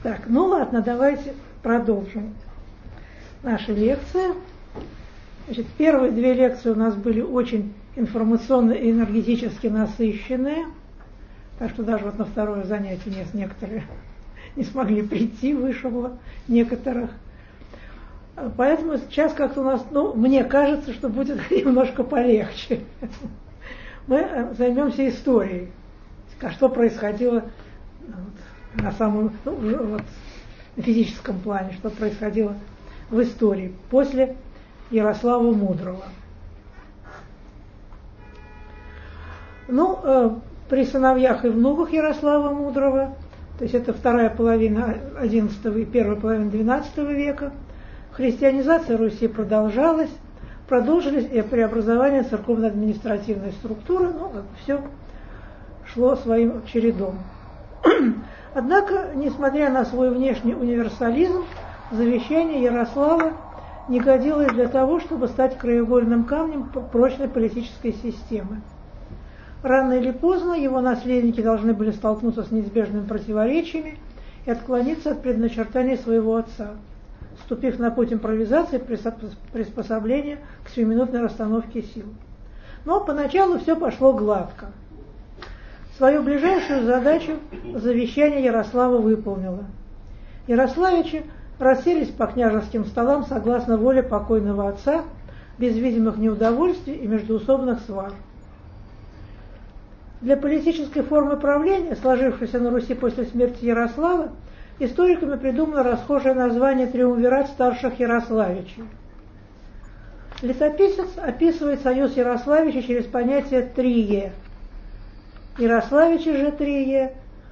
Так, ну ладно, давайте продолжим наши лекции. Значит, первые две лекции у нас были очень информационно и энергетически насыщенные, так что даже вот на второе занятие некоторые не смогли прийти, вышибло некоторых. Поэтому сейчас как-то у нас, мне кажется, что будет немножко полегче. Мы займемся историей, что происходило на самом, на физическом плане, что происходило в истории после Ярослава Мудрого. При сыновьях и внуках Ярослава Мудрого, то есть это вторая половина XI и первая половина XII века, христианизация Руси продолжились и преобразование церковно-административной структуры, все шло своим чередом. Однако, несмотря на свой внешний универсализм, завещание Ярослава не годилось для того, чтобы стать краеугольным камнем прочной политической системы. Рано или поздно его наследники должны были столкнуться с неизбежными противоречиями и отклониться от предначертаний своего отца, вступив на путь импровизации и приспособления к сиюминутной расстановке сил. Но поначалу все пошло гладко. Свою ближайшую задачу завещание Ярослава выполнило. Ярославичи расселись по княжеским столам согласно воле покойного отца, без видимых неудовольствий и междоусобных свар. Для политической формы правления, сложившейся на Руси после смерти Ярослава, историками придумано расхожее название «Триумвират старших Ярославичей». Летописец описывает союз Ярославичей через понятие «трие». Ярославичи же трие,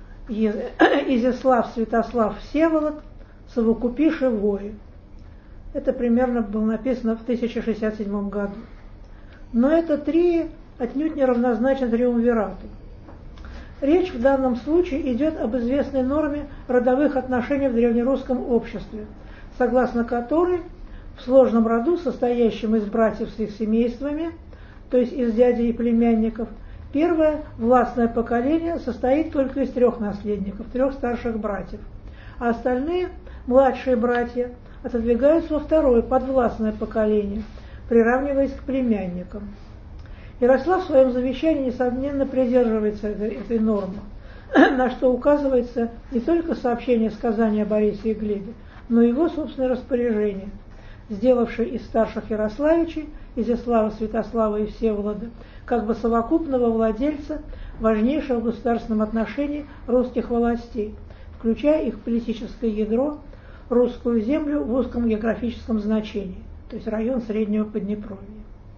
Изяслав, Святослав, Всеволод, совокупиши вои. Это примерно было написано в 1067 году. Но это трие отнюдь не равнозначно триумвирату. Речь в данном случае идет об известной норме родовых отношений в древнерусском обществе, согласно которой в сложном роду, состоящем из братьев с их семействами, то есть из дядей и племянников, первое властное поколение состоит только из 3 наследников, 3 старших братьев, а остальные, младшие братья, отодвигаются во второе подвластное поколение, приравниваясь к племянникам. Ярослав в своем завещании, несомненно, придерживается этой нормы, на что указывается не только сообщение сказания о Борисе и Глебе, но и его собственное распоряжение, сделавшее из старших Ярославичей, Изяслава, Святослава и Всеволода, как бы совокупного владельца важнейшего в государственном отношении русских властей, включая их политическое ядро, русскую землю в узком географическом значении, то есть район Среднего Поднепровья.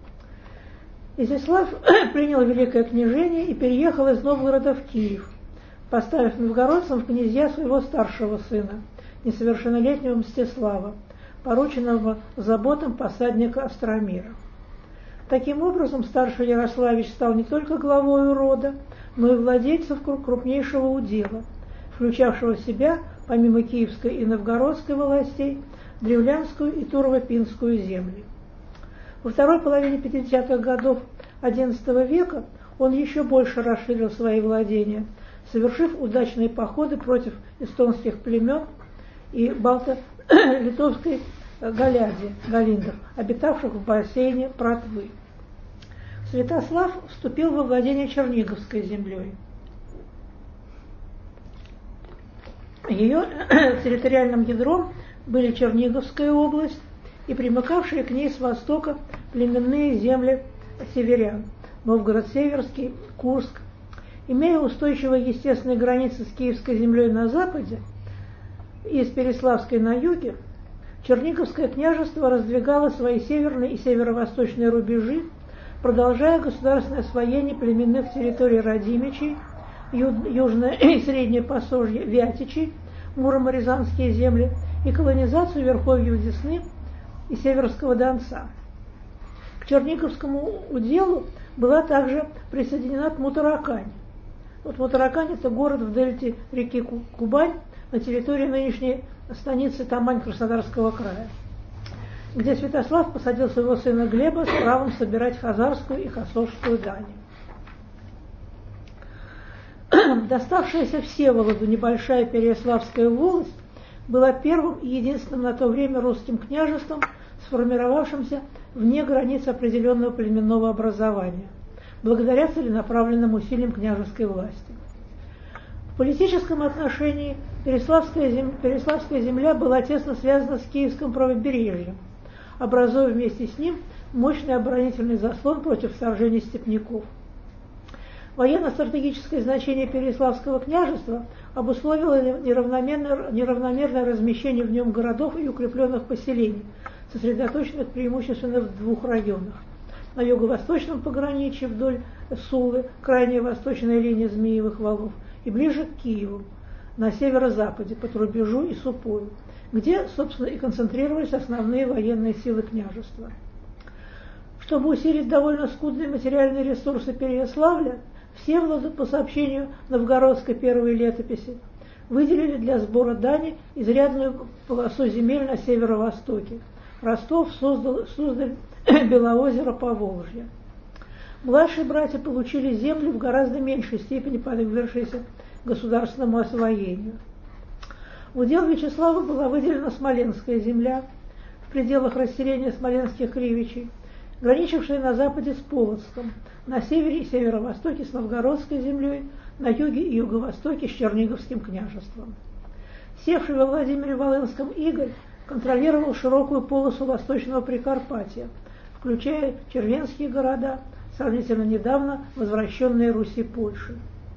Изяслав принял великое княжение и переехал из Новгорода в Киев, поставив новгородцам в князья своего старшего сына, несовершеннолетнего Мстислава, порученного заботам посадника Остромира. Таким образом, старший Ярославич стал не только главой рода, но и владельцем крупнейшего удела, включавшего в себя, помимо киевской и новгородской властей, древлянскую и турово-пинскую земли. Во второй половине 50-х годов XI века он еще больше расширил свои владения, совершив удачные походы против эстонских племен и балто-литовской галиндов, обитавших в бассейне Протвы. Святослав вступил во владение Черниговской землей. Ее территориальным ядром были Черниговская область и примыкавшие к ней с востока племенные земли северян, Новгород-Северский, Курск. Имея устойчивые естественные границы с Киевской землей на западе и с Переславской на юге, Черниговское княжество раздвигало свои северные и северо-восточные рубежи, продолжая государственное освоение племенных территорий Радимичей, южное и среднее посожье Вятичей, Муромо-Рязанские земли и колонизацию верховьев Десны и Северского Донца. К Черниговскому уделу была также присоединена Тмутаракань. Тмутаракань – это город в дельте реки Кубань на территории нынешней станицы Тамань Краснодарского края, где Святослав посадил своего сына Глеба с правом собирать хазарскую и хасовскую дань. Доставшаяся Всеволоду небольшая Переяславская волость была первым и единственным на то время русским княжеством, сформировавшимся вне границ определенного племенного образования, благодаря целенаправленным усилиям княжеской власти. В политическом отношении Переславская земля была тесно связана с Киевским правобережьем, образуя вместе с ним мощный оборонительный заслон против вторжения степняков. Военно-стратегическое значение Переславского княжества обусловило неравномерное размещение в нем городов и укрепленных поселений, сосредоточенных преимущественно в двух районах. На юго-восточном пограничье вдоль Сулы, крайняя восточная линия Змеевых валов, и ближе к Киеву, на северо-западе, по Трубежу и Супою, где, собственно, и концентрировались основные военные силы княжества. Чтобы усилить довольно скудные материальные ресурсы Переяславля, Всеволоду, по сообщению новгородской первой летописи, выделили для сбора дани изрядную полосу земель на северо-востоке – Ростов, Суздаль, Белоозеро, Поволжье. Младшие братья получили земли в гораздо меньшей степени подвергшиеся государственному освоению. В удел Вячеслава была выделена Смоленская земля в пределах расселения смоленских кривичей, граничившая на западе с Полоцком, на севере и северо-востоке с Новгородской землей, на юге и юго-востоке с Черниговским княжеством. Севший во Владимире-Волынском Игорь контролировал широкую полосу Восточного Прикарпатья, включая червенские города, сравнительно недавно возвращенные Руси Польши.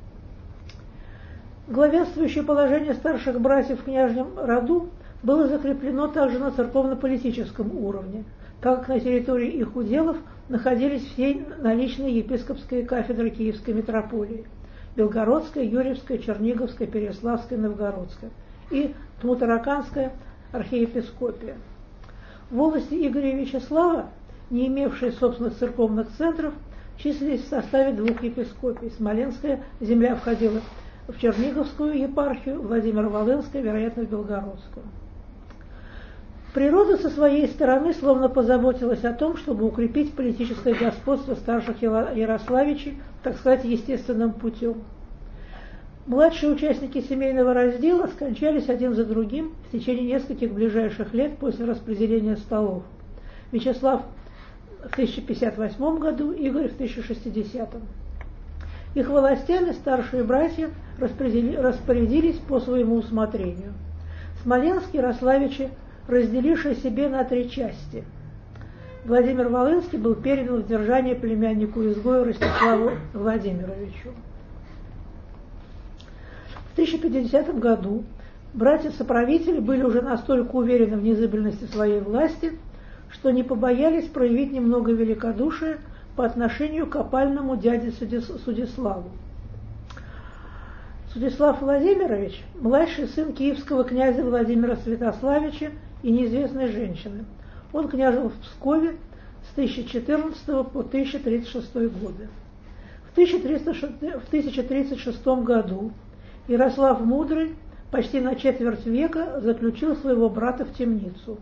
Главенствующее положение старших братьев в княжьем роду было закреплено также на церковно-политическом уровне, так как на территории их уделов находились все наличные епископские кафедры Киевской митрополии – Белгородская, Юрьевская, Черниговская, Переславская, Новгородская и Тмутараканская архиепископия. В волости Игоря и Вячеслава, не имевшие собственных церковных центров, числились в составе двух епископий. Смоленская земля входила в Черниговскую епархию, Владимир-Волынская, вероятно, в Белгородскую. Природа со своей стороны словно позаботилась о том, чтобы укрепить политическое господство старших ярославичей, так сказать, естественным путем. Младшие участники семейного раздела скончались один за другим в течение нескольких ближайших лет после распределения столов. Вячеслав в 1058 году, Игорь в 1060. Их властями старшие братья распорядились по своему усмотрению. Смоленские ярославичи разделившие себе на три части. Владимир Волынский был передан в держание племяннику-изгою Ростиславу Владимировичу. В 1050 году братья-соправители были уже настолько уверены в незыблемости своей власти, что не побоялись проявить немного великодушия по отношению к опальному дяде Судиславу. Судислав Владимирович – младший сын киевского князя Владимира Святославича и неизвестной женщины. Он княжил в Пскове с 1014 по 1036 годы. В 1036 году Ярослав Мудрый почти на четверть века заключил своего брата в темницу.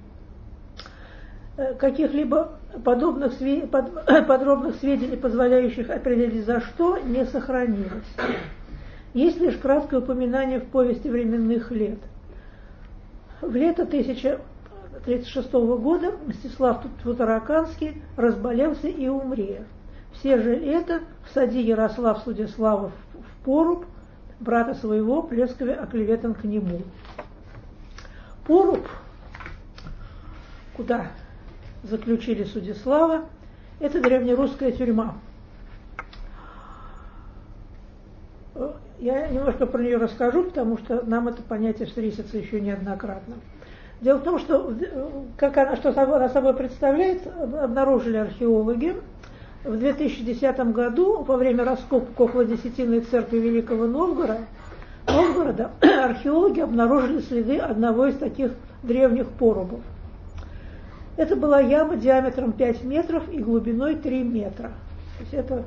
Каких-либо подробных сведений, позволяющих определить за что, не сохранилось. Есть лишь краткое упоминание в повести временных лет. В лето 1036 года Мстислав Тмутараканский разболелся и умре. Все же лето всади Ярослав Судиславов в поруб, брата своего плескове оклеветан к нему. Поруб, куда заключили Судислава, это древнерусская тюрьма. Я немножко про нее расскажу, потому что нам это понятие встретится еще неоднократно. Дело в том, что что она собой представляет, обнаружили археологи. В 2010 году, во время раскопок около Десятинной церкви Великого Новгорода, археологи обнаружили следы одного из таких древних порубов. Это была яма диаметром 5 метров и глубиной 3 метра. То есть это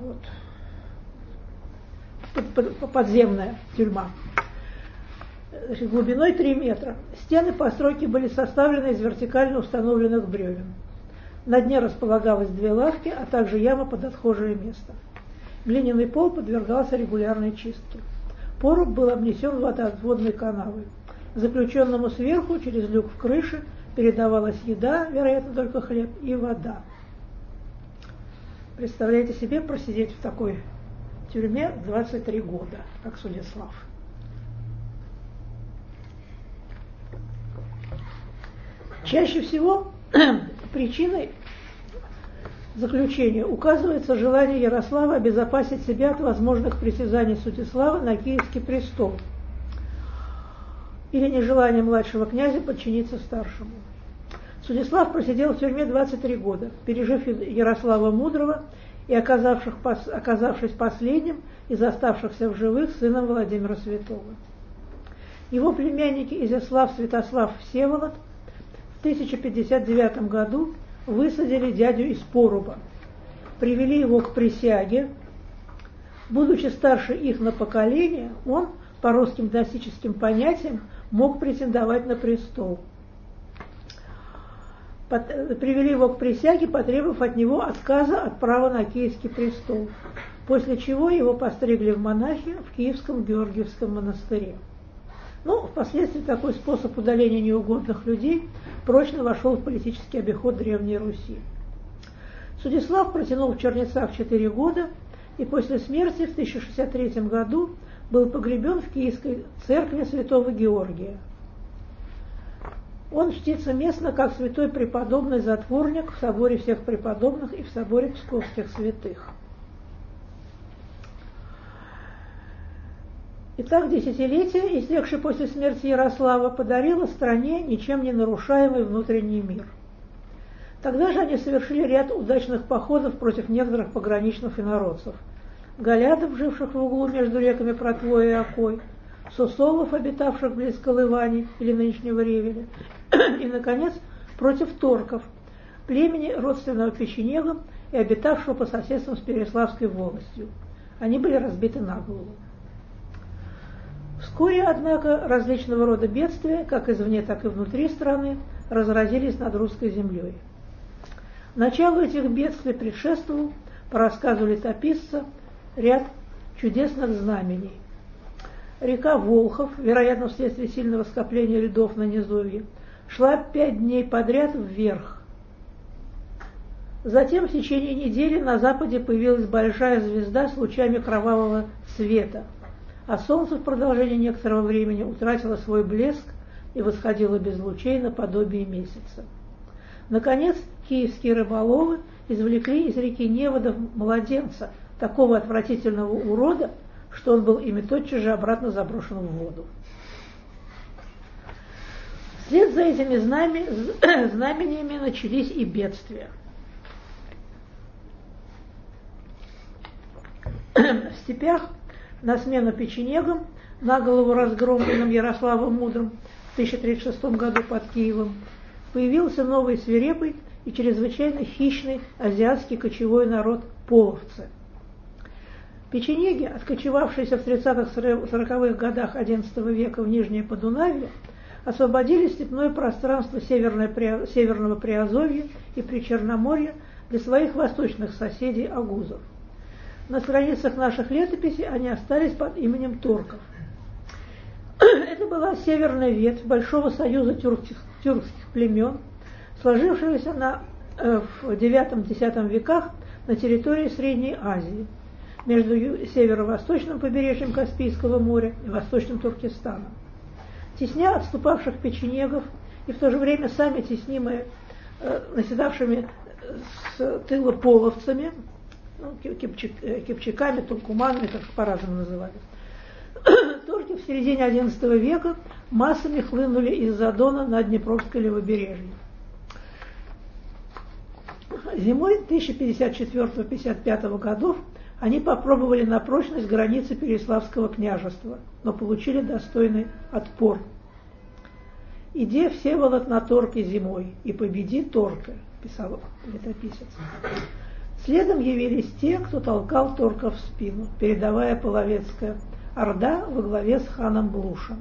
подземная тюрьма. Значит, глубиной 3 метра. Стены постройки были составлены из вертикально установленных бревен. На дне располагалось 2 лавки, а также яма под отхожее место. Глиняный пол подвергался регулярной чистке. Поруб был обнесен водоотводной канавой. Заключенному сверху через люк в крыше передавалась еда, вероятно, только хлеб и вода. Представляете себе просидеть в такой тюрьме 23 года, как Судислав. Чаще всего причиной заключения указывается желание Ярослава обезопасить себя от возможных притязаний Судислава на киевский престол или нежелание младшего князя подчиниться старшему. Судислав просидел в тюрьме 23 года, пережив Ярослава Мудрого и оказавшись последним из оставшихся в живых сыном Владимира Святого. Его племянники Изяслав, Святослав, Всеволод в 1059 году высадили дядю из Поруба, привели его к присяге. Будучи старше их на поколение, он, по русским классическим понятиям, мог претендовать на престол. Привели его к присяге, потребовав от него отказа от права на киевский престол, после чего его постригли в монахи в Киевском Георгиевском монастыре. Но впоследствии такой способ удаления неугодных людей прочно вошел в политический обиход Древней Руси. Судислав протянул в Чернецах 4 года и после смерти в 1063 году был погребен в Киевской церкви святого Георгия. Он чтится местно как святой преподобный затворник в соборе всех преподобных и в соборе Псковских святых. Итак, десятилетие, истекшее после смерти Ярослава, подарило стране ничем не нарушаемый внутренний мир. Тогда же они совершили ряд удачных походов против некоторых пограничных инородцев: галядов, живших в углу между реками Протвой и Окой, сусолов, обитавших близ Колывани или нынешнего Ревеля, и, наконец, против торков, племени, родственного печенегам и обитавшего по соседству с Переславской волостью. Они были разбиты на голову. Вскоре, однако, различного рода бедствия, как извне, так и внутри страны, разразились над русской землей. Началу этих бедствий предшествовал, по рассказу летописца, ряд чудесных знамений. Река Волхов, вероятно, вследствие сильного скопления льдов на низовье, шла 5 дней подряд вверх. Затем в течение недели на западе появилась большая звезда с лучами кровавого света, а солнце в продолжении некоторого времени утратило свой блеск и восходило без лучей наподобие месяца. Наконец, киевские рыболовы извлекли из реки Невода младенца, такого отвратительного урода, что он был ими тотчас же обратно заброшен в воду. Вслед за этими знамениями начались и бедствия. В степях на смену печенегам, на голову разгромленным Ярославом Мудрым в 1036 году под Киевом, появился новый свирепый и чрезвычайно хищный азиатский кочевой народ – половцы. Печенеги, откочевавшиеся в 30-40-х годах XI века в Нижнее Подунавье, освободили степное пространство Северного Приазовья и Причерноморья для своих восточных соседей агузов. На страницах наших летописей они остались под именем торков. Это была северная ветвь Большого союза тюркских племен, сложившегося в IX-X веках на территории Средней Азии, между северо-восточным побережьем Каспийского моря и восточным Туркестаном. Тесня отступавших печенегов и в то же время сами теснимые наседавшими с тыла половцами, кипчаками, туркуманами, как по-разному называли, турки в середине XI века массами хлынули из-за Дона на Днепровское левобережье. Зимой 1054-55 годов они попробовали на прочность границы Переславского княжества, но получили достойный отпор. «Иди, Всеволод, на торке зимой, и победи торка», писал летописец. Следом явились те, кто толкал торка в спину, передовая половецкая орда во главе с ханом Блушем.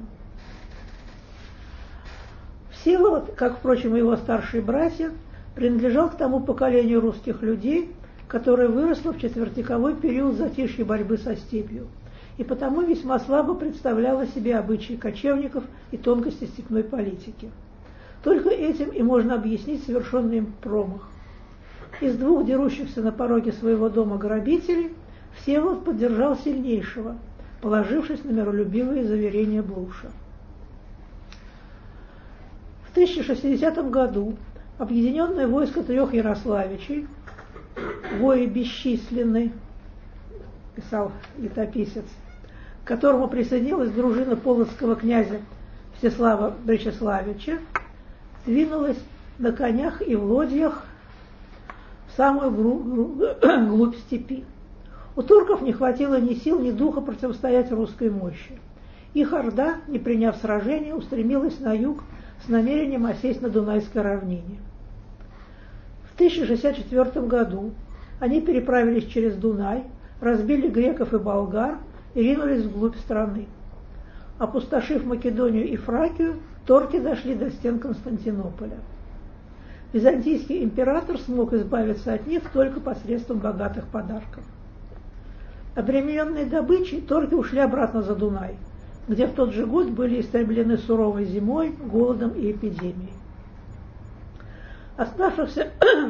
Всеволод, как, впрочем, и его старшие братья, принадлежал к тому поколению русских людей, которое выросло в четвертьвековой период затишья борьбы со степью и потому весьма слабо представляла себе обычаи кочевников и тонкости степной политики. Только этим и можно объяснить совершенный им промах. Из двух дерущихся на пороге своего дома грабителей Всеволод поддержал сильнейшего, положившись на миролюбивые заверения Блуша. В 1060 году объединенное войско 3 Ярославичей, вои бесчисленны, писал летописец, к которому присоединилась дружина полоцкого князя Всеслава Бречеславича, двинулась на конях и в лодьях в самую глубь степи. У турков не хватило ни сил, ни духа противостоять русской мощи. Их орда, не приняв сражения, устремилась на юг с намерением осесть на Дунайской равнине. В 1064 году они переправились через Дунай, разбили греков и болгар и ринулись вглубь страны. Опустошив Македонию и Фракию, торки дошли до стен Константинополя. Византийский император смог избавиться от них только посредством богатых подарков. Обремененные добычей, торки ушли обратно за Дунай, где в тот же год были истреблены суровой зимой, голодом и эпидемией. Оставшиеся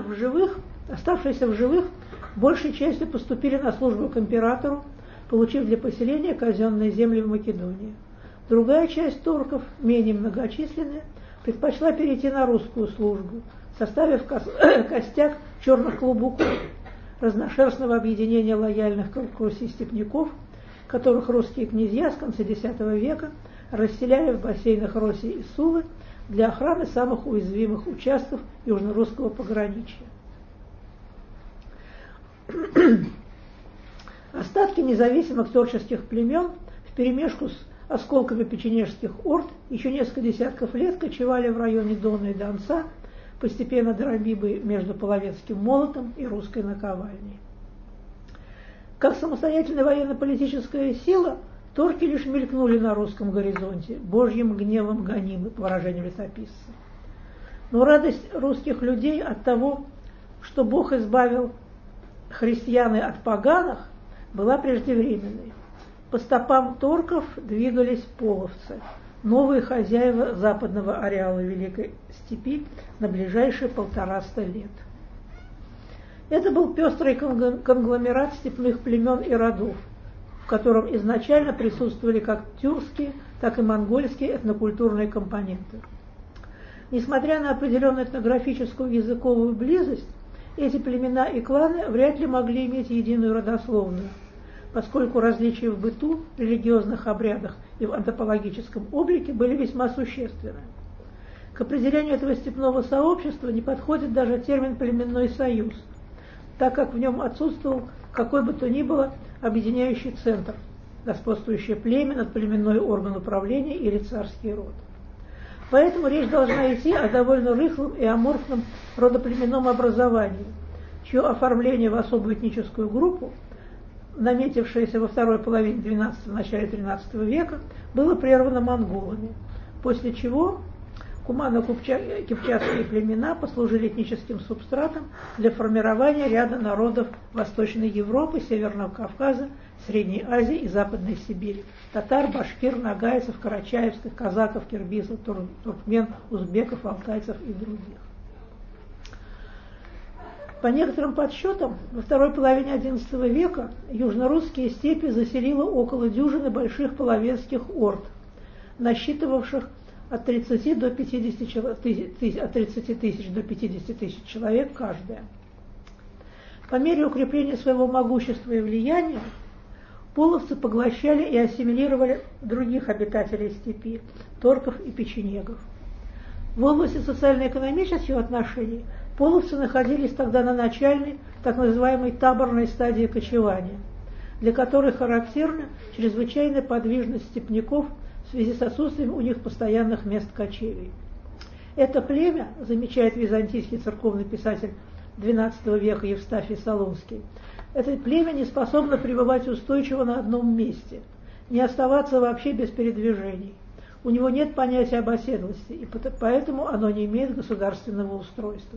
в живых большей частью поступили на службу к императору, получив для поселения казенные земли в Македонии. Другая часть турков, менее многочисленная, предпочла перейти на русскую службу, составив костяк черных клубуков, разношерстного объединения лояльных к Руси степняков, которых русские князья с конца X века расселяли в бассейнах Роси и Сулы для охраны самых уязвимых участков южнорусского пограничья. Остатки независимых творческих племен вперемешку с осколками печенежских орд еще несколько десятков лет кочевали в районе Дона и Донца, постепенно дробимые между Половецким молотом и русской наковальней. Как самостоятельная военно-политическая сила, торки лишь мелькнули на русском горизонте, божьим гневом гонимы, по выражению летописца. Но радость русских людей от того, что Бог избавил христиан от поганых, была преждевременной. По стопам торков двигались половцы, новые хозяева западного ареала Великой Степи на ближайшие 150 лет. Это был пестрый конгломерат степных племен и родов, в котором изначально присутствовали как тюркские, так и монгольские этнокультурные компоненты. Несмотря на определенную этнографическую языковую близость, эти племена и кланы вряд ли могли иметь единую родословную, поскольку различия в быту, религиозных обрядах и в антропологическом облике были весьма существенны. К определению этого степного сообщества не подходит даже термин «племенной союз», так как в нем отсутствовал какой бы то ни было объединяющий центр, господствующее племя, надплеменной орган управления или царский род. Поэтому речь должна идти о довольно рыхлом и аморфном родоплеменном образовании, чье оформление в особую этническую группу, наметившееся во второй половине XII – начале XIII века, было прервано монголами, после чего кумано-кипчакские племена послужили этническим субстратом для формирования ряда народов Восточной Европы, Северного Кавказа, Средней Азии и Западной Сибири – татар, башкир, нагайцев, карачаевских, казаков, киргизов, туркмен, узбеков, алтайцев и других. По некоторым подсчетам, во второй половине XI века южнорусские степи заселило около дюжины больших половецких орд, насчитывавших от 30 до 50 тысяч до 50 тысяч человек каждая. По мере укрепления своего могущества и влияния половцы поглощали и ассимилировали других обитателей степи, торков и печенегов. В области социально-экономических отношений половцы находились тогда на начальной, так называемой таборной стадии кочевания, для которой характерна чрезвычайная подвижность степняков в связи с отсутствием у них постоянных мест кочевий. Это племя, замечает византийский церковный писатель XII века Евстафий Солунский, это племя не способно пребывать устойчиво на одном месте, не оставаться вообще без передвижений. У него нет понятия об оседлости, и поэтому оно не имеет государственного устройства.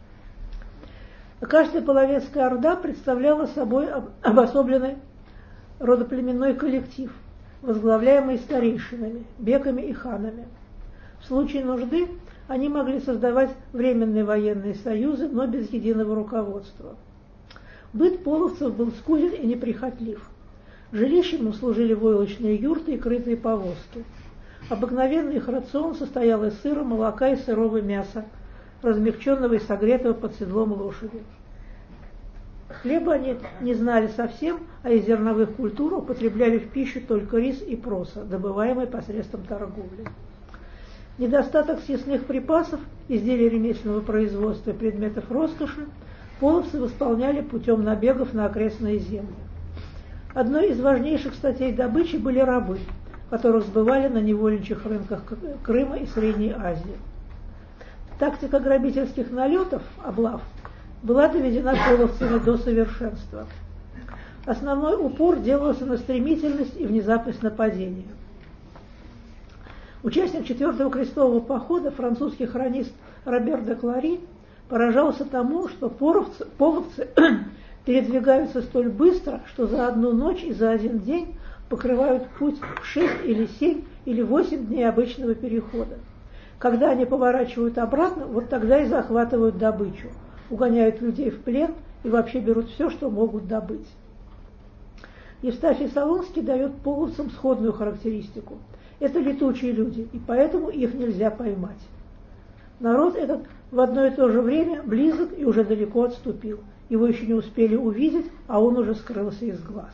Каждая половецкая орда представляла собой обособленный родоплеменной коллектив, возглавляемый старейшинами, беками и ханами. В случае нужды они могли создавать временные военные союзы, но без единого руководства. Быт половцев был скуден и неприхотлив. Жилищем им служили войлочные юрты и крытые повозки. Обыкновенный их рацион состоял из сыра, молока и сырого мяса, размягченного и согретого под седлом лошади. Хлеба они не знали совсем, а из зерновых культур употребляли в пищу только рис и проса, добываемый посредством торговли. Недостаток съестных припасов, изделий ремесленного производства и предметов роскоши половцы восполняли путем набегов на окрестные земли. Одной из важнейших статей добычи были рабы, которых сбывали на невольничьих рынках Крыма и Средней Азии. Тактика грабительских налетов, облав, была доведена половцами до совершенства. Основной упор делался на стремительность и внезапность нападения. Участник 4-го крестового похода, французский хронист Робер де Клари, поражался тому, что половцы передвигаются столь быстро, что за одну ночь и за один день покрывают путь в 6 или 7 или 8 дней обычного перехода. Когда они поворачивают обратно, вот тогда и захватывают добычу, угоняют людей в плен и вообще берут все, что могут добыть. Евстафий Солунский дает половцам сходную характеристику. Это летучие люди, и поэтому их нельзя поймать. Народ этот в одно и то же время близок и уже далеко отступил. Его еще не успели увидеть, а он уже скрылся из глаз.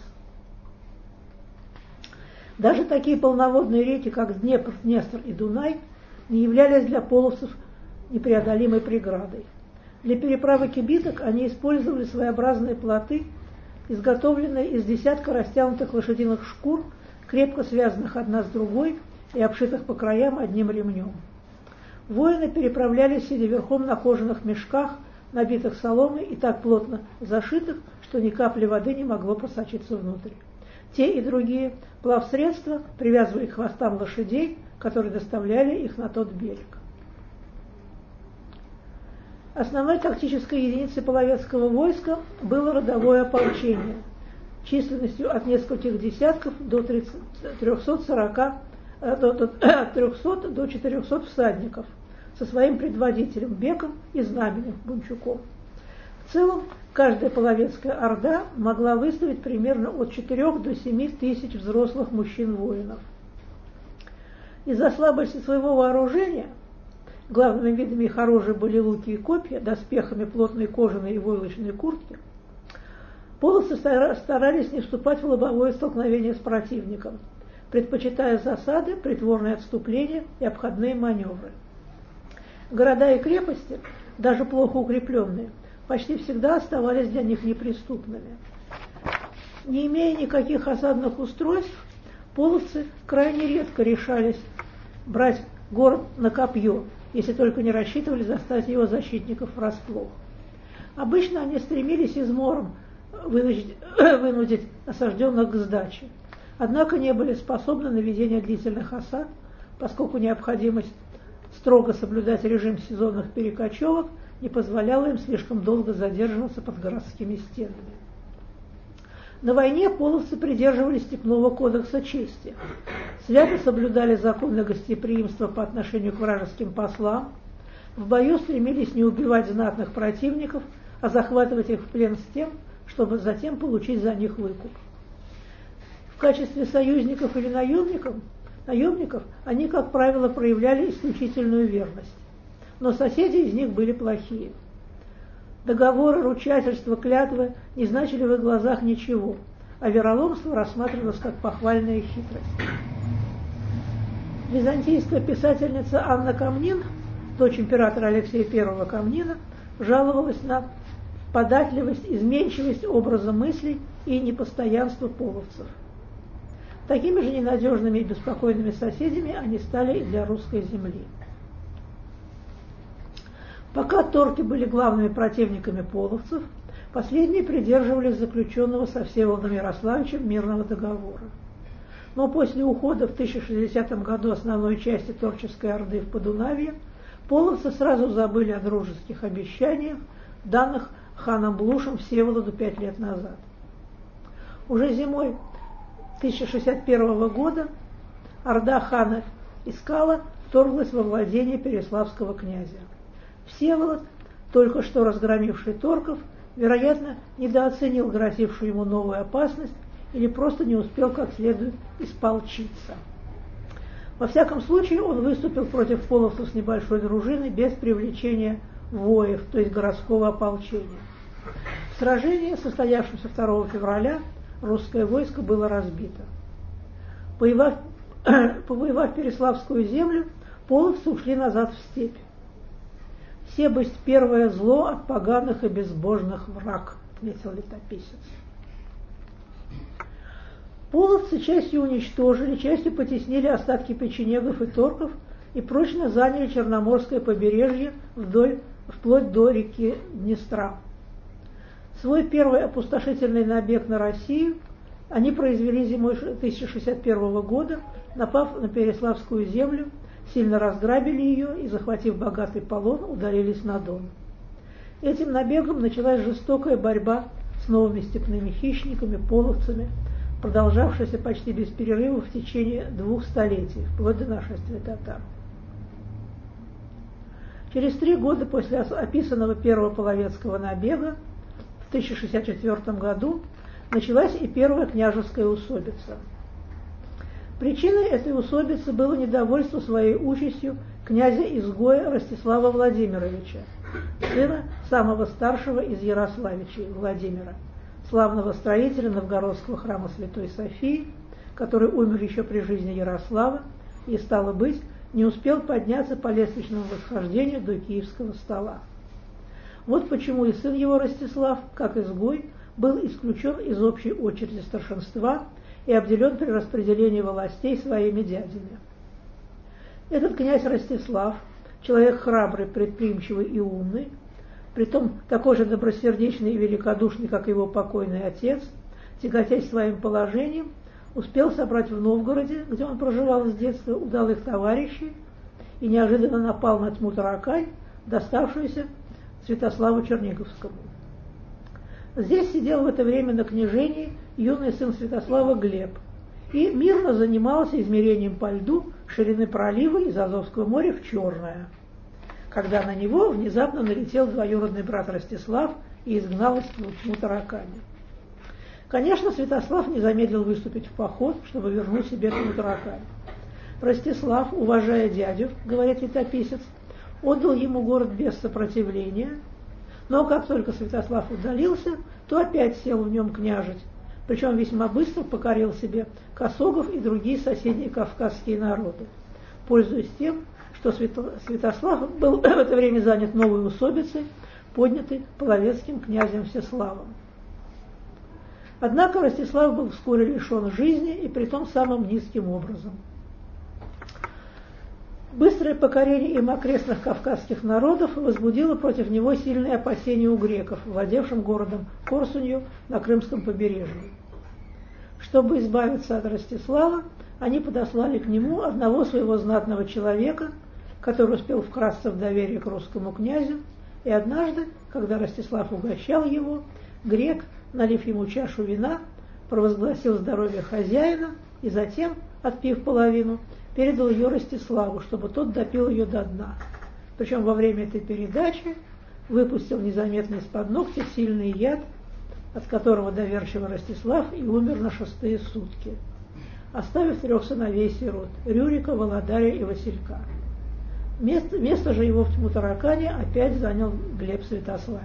Даже такие полноводные реки, как Днепр, Днестр и Дунай, не являлись для половцев непреодолимой преградой. Для переправы кибиток они использовали своеобразные плоты, изготовленные из десятка растянутых лошадиных шкур, крепко связанных одна с другой и обшитых по краям одним ремнем. Воины переправлялись, сидя верхом на кожаных мешках, набитых соломой и так плотно зашитых, что ни капли воды не могло просочиться внутрь. Те и другие плавсредства привязывали к хвостам лошадей, которые доставляли их на тот берег. Основной тактической единицей половецкого войска было родовое ополчение, численностью от нескольких десятков до 300 до 400 всадников, со своим предводителем Беком и знаменем Бунчуком. В целом, каждая половецкая орда могла выставить примерно от 4 до 7 тысяч взрослых мужчин-воинов. Из-за слабости своего вооружения, главными видами их оружия были луки и копья, доспехами плотные кожаные и войлочные куртки, половцы старались не вступать в лобовое столкновение с противником, предпочитая засады, притворные отступления и обходные маневры. Города и крепости, даже плохо укрепленные, почти всегда оставались для них неприступными. Не имея никаких осадных устройств, половцы крайне редко решались брать город на копье, если только не рассчитывали застать его защитников врасплох. Обычно они стремились измором вынудить осажденных к сдаче, однако не были способны на ведение длительных осад, поскольку необходимость строго соблюдать режим сезонных перекочевок не позволяла им слишком долго задерживаться под городскими стенами. На войне половцы придерживались степного кодекса чести, свято соблюдали законы гостеприимства по отношению к вражеским послам, в бою стремились не убивать знатных противников, а захватывать их в плен с тем, чтобы затем получить за них выкуп. В качестве союзников или наемников они, как правило, проявляли исключительную верность, но соседи из них были плохие. Договоры, ручательства, клятвы не значили в их глазах ничего, а вероломство рассматривалось как похвальная хитрость. Византийская писательница Анна Камнин, дочь императора Алексея I Камнина, жаловалась на податливость, изменчивость образа мыслей и непостоянство половцев. Такими же ненадежными и беспокойными соседями они стали и для русской земли. Пока торки были главными противниками половцев, последние придерживались заключенного со Всеволодом Ярославичем мирного договора. Но после ухода в 1060 году основной части Торческой Орды в Подунавье, половцы сразу забыли о дружеских обещаниях, данных ханом Блушем Всеволоду 5 лет назад. Уже зимой 1061 года орда хана Искала вторглась во владение переславского князя. Всеволод, только что разгромивший торков, вероятно, недооценил грозившую ему новую опасность или просто не успел как следует исполчиться. Во всяком случае, он выступил против половцев с небольшой дружиной без привлечения воев, то есть городского ополчения. В сражении, состоявшемся 2 февраля, русское войско было разбито. Повоевав Переславскую землю, половцы ушли назад в степь. «Себость первое зло от поганых и безбожных враг», отметил летописец. Половцы частью уничтожили, частью потеснили остатки печенегов и торков и прочно заняли Черноморское побережье вплоть до реки Днестра. Свой первый опустошительный набег на Россию они произвели зимой 1061 года, напав на Переславскую землю, сильно разграбили ее и, захватив богатый полон, удалились на Дон. Этим набегом началась жестокая борьба с новыми степными хищниками, половцами, продолжавшаяся почти без перерыва в течение 2 столетий, вплоть до нашествия татар. Через 3 года после описанного первого половецкого набега, в 1064 году, началась и первая княжеская усобица. Причиной этой усобицы было недовольство своей участью князя-изгоя Ростислава Владимировича, сына самого старшего из Ярославичей Владимира, славного строителя Новгородского храма Святой Софии, который умер еще при жизни Ярослава и, стало быть, не успел подняться по лестничному восхождению до Киевского стола. Вот почему и сын его Ростислав, как изгой, был исключен из общей очереди старшинства и обделен при распределении властей своими дядями. Этот князь Ростислав, человек храбрый, предприимчивый и умный, притом такой же добросердечный и великодушный, как его покойный отец, тяготясь своим положением, успел собрать в Новгороде, где он проживал с детства, удалых товарищей и неожиданно напал на тьму таракань, доставшуюся Святославу Черниговскому. Здесь сидел в это время на княжении юный сын Святослава Глеб и мирно занимался измерением по льду ширины пролива из Азовского моря в Черное, когда на него внезапно налетел двоюродный брат Ростислав и изгнал из тьму таракани. Конечно, Святослав не замедлил выступить в поход, чтобы вернуть себе тьму таракани. Ростислав, уважая дядю, говорит летописец, отдал ему город без сопротивления, но как только Святослав удалился, то опять сел в нем княжить, причем весьма быстро покорил себе косогов и другие соседние кавказские народы, пользуясь тем, что Святослав был в это время занят новой усобицей, поднятой половецким князем Всеславом. Однако Ростислав был вскоре лишен жизни, и притом самым низким образом. Быстрое покорение им окрестных кавказских народов возбудило против него сильные опасения у греков, владевшим городом Корсунью на Крымском побережье. Чтобы избавиться от Ростислава, они подослали к нему одного своего знатного человека, который успел вкрасться в доверие к русскому князю, и однажды, когда Ростислав угощал его, грек, налив ему чашу вина, провозгласил здоровье хозяина и затем, отпив половину, передал ее Ростиславу, чтобы тот допил ее до дна. Причем во время этой передачи выпустил незаметно из-под ногтя сильный яд, от которого доверчивый Ростислав и умер на 6-е сутки, оставив 3 сыновей-сирот – Рюрика, Володаря и Василька. Место же его в тьму таракане опять занял Глеб Святославич.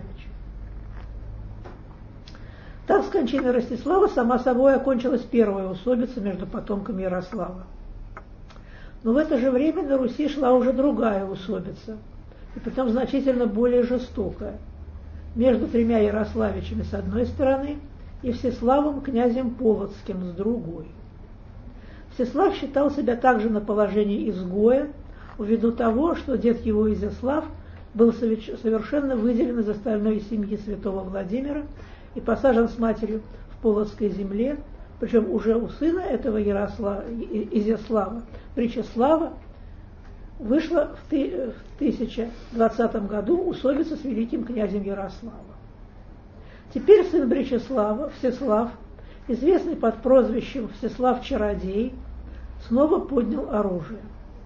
Так с кончиной Ростислава сама собой окончилась первая усобица между потомками Ярослава. Но в это же время на Руси шла уже другая усобица, и притом значительно более жестокая, между 3 Ярославичами с одной стороны и Всеславом князем Полоцким с другой. Всеслав считал себя также на положении изгоя, ввиду того, что дед его Изяслав был совершенно выделен из остальной семьи святого Владимира и посажен с матерью в Полоцкой земле, причем уже у сына этого Изяслава, Пречеслава, вышла в 1020 году усобица с великим князем Ярославом. Теперь сын Пречеслава, Всеслав, известный под прозвищем Всеслав Чародей, снова поднял оружие.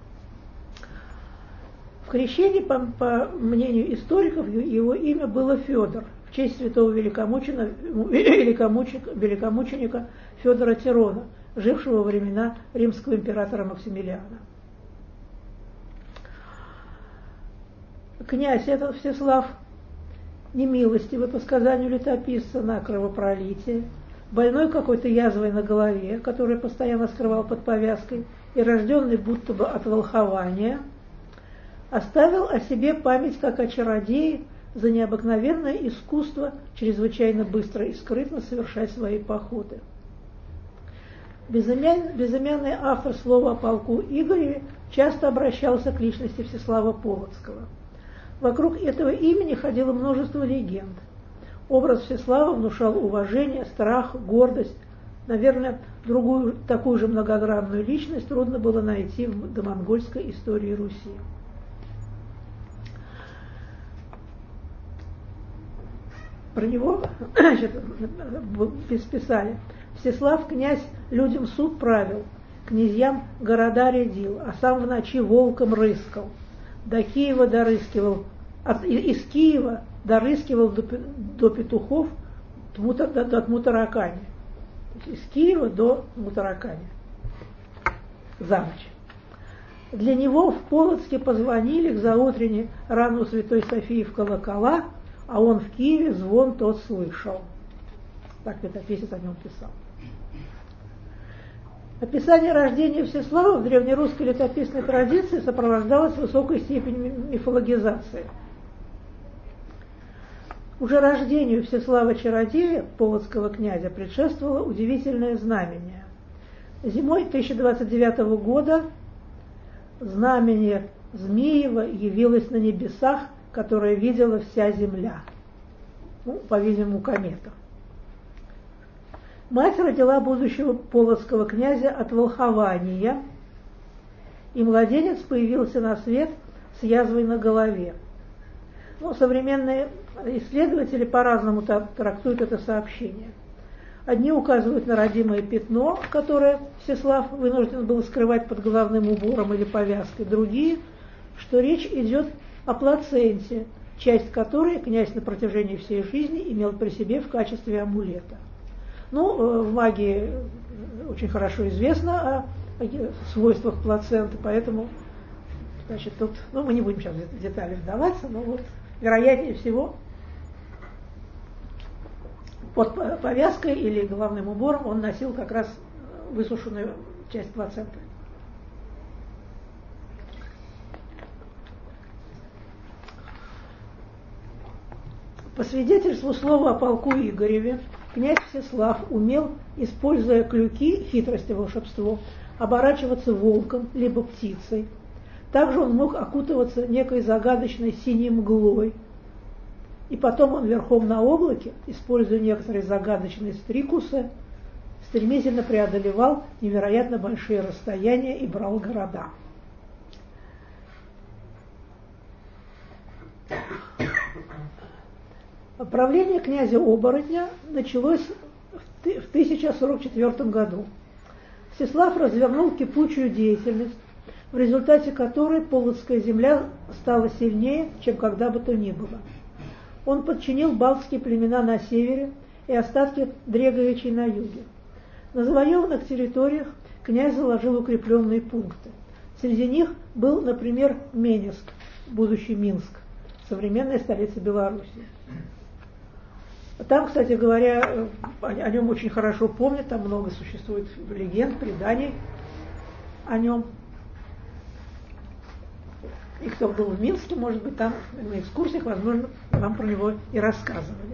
В крещении, по мнению историков, его имя было Федор, в честь святого великомученика Федора Тирона, жившего во времена римского императора Максимилиана. Князь этот Всеслав, немилостивый по сказанию летописца на кровопролитие, больной какой-то язвой на голове, которую постоянно скрывал под повязкой, и рожденный будто бы от волхования, оставил о себе память как о чародее за необыкновенное искусство чрезвычайно быстро и скрытно совершать свои походы. Безымянный автор слова о полку Игореве часто обращался к личности Всеслава Полоцкого. Вокруг этого имени ходило множество легенд. Образ Всеслава внушал уважение, страх, гордость. Наверное, другую такую же многогранную личность трудно было найти в домонгольской истории Руси. Про него писали: Всеслав, князь, людям суд правил, князьям города рядил, а сам в ночи волком рыскал. До Киева дорыскивал, из Киева дорыскивал до петухов до Тмутаракани. Из Киева до Тмутаракани за ночь. Для него в Полоцке позвонили к заутренне рано у Святой Софии в колокола, а он в Киеве звон тот слышал. Так летописец о нем писал. Описание рождения Всеслава в древнерусской летописной традиции сопровождалось высокой степенью мифологизации. Уже рождению Всеслава Чародея, полоцкого князя, предшествовало удивительное знамение. Зимой 1029 года знамение Змеева явилось на небесах, которое видела вся земля. По-видимому, комета. Мать родила будущего полоцкого князя от волхования, и младенец появился на свет с язвой на голове. Современные исследователи по-разному трактуют это сообщение. Одни указывают на родимое пятно, которое Всеслав вынужден был скрывать под головным убором или повязкой, другие, что речь идет о плаценте, часть которой князь на протяжении всей жизни имел при себе в качестве амулета. В магии очень хорошо известно о свойствах плаценты, поэтому, тут, мы не будем сейчас в детали вдаваться, но вероятнее всего, под повязкой или головным убором он носил как раз высушенную часть плаценты. По свидетельству слова о полку Игореве, князь Всеслав умел, используя клюки, хитрость и волшебство, оборачиваться волком либо птицей. Также он мог окутываться некой загадочной синей мглой. И потом он верхом на облаке, используя некоторые загадочные стрикусы, стремительно преодолевал невероятно большие расстояния и брал города. Правление князя-оборотня началось в 1044 году. Всеслав развернул кипучую деятельность, в результате которой Полоцкая земля стала сильнее, чем когда бы то ни было. Он подчинил балтские племена на севере и остатки Дреговичей на юге. На завоеванных территориях князь заложил укрепленные пункты. Среди них был, например, Менеск, будущий Минск, современная столица Белоруссии. Там, кстати говоря, о нем очень хорошо помнят, там много существует легенд, преданий о нем. И кто был в Минске, может быть, там на экскурсиях, возможно, вам про него и рассказывали.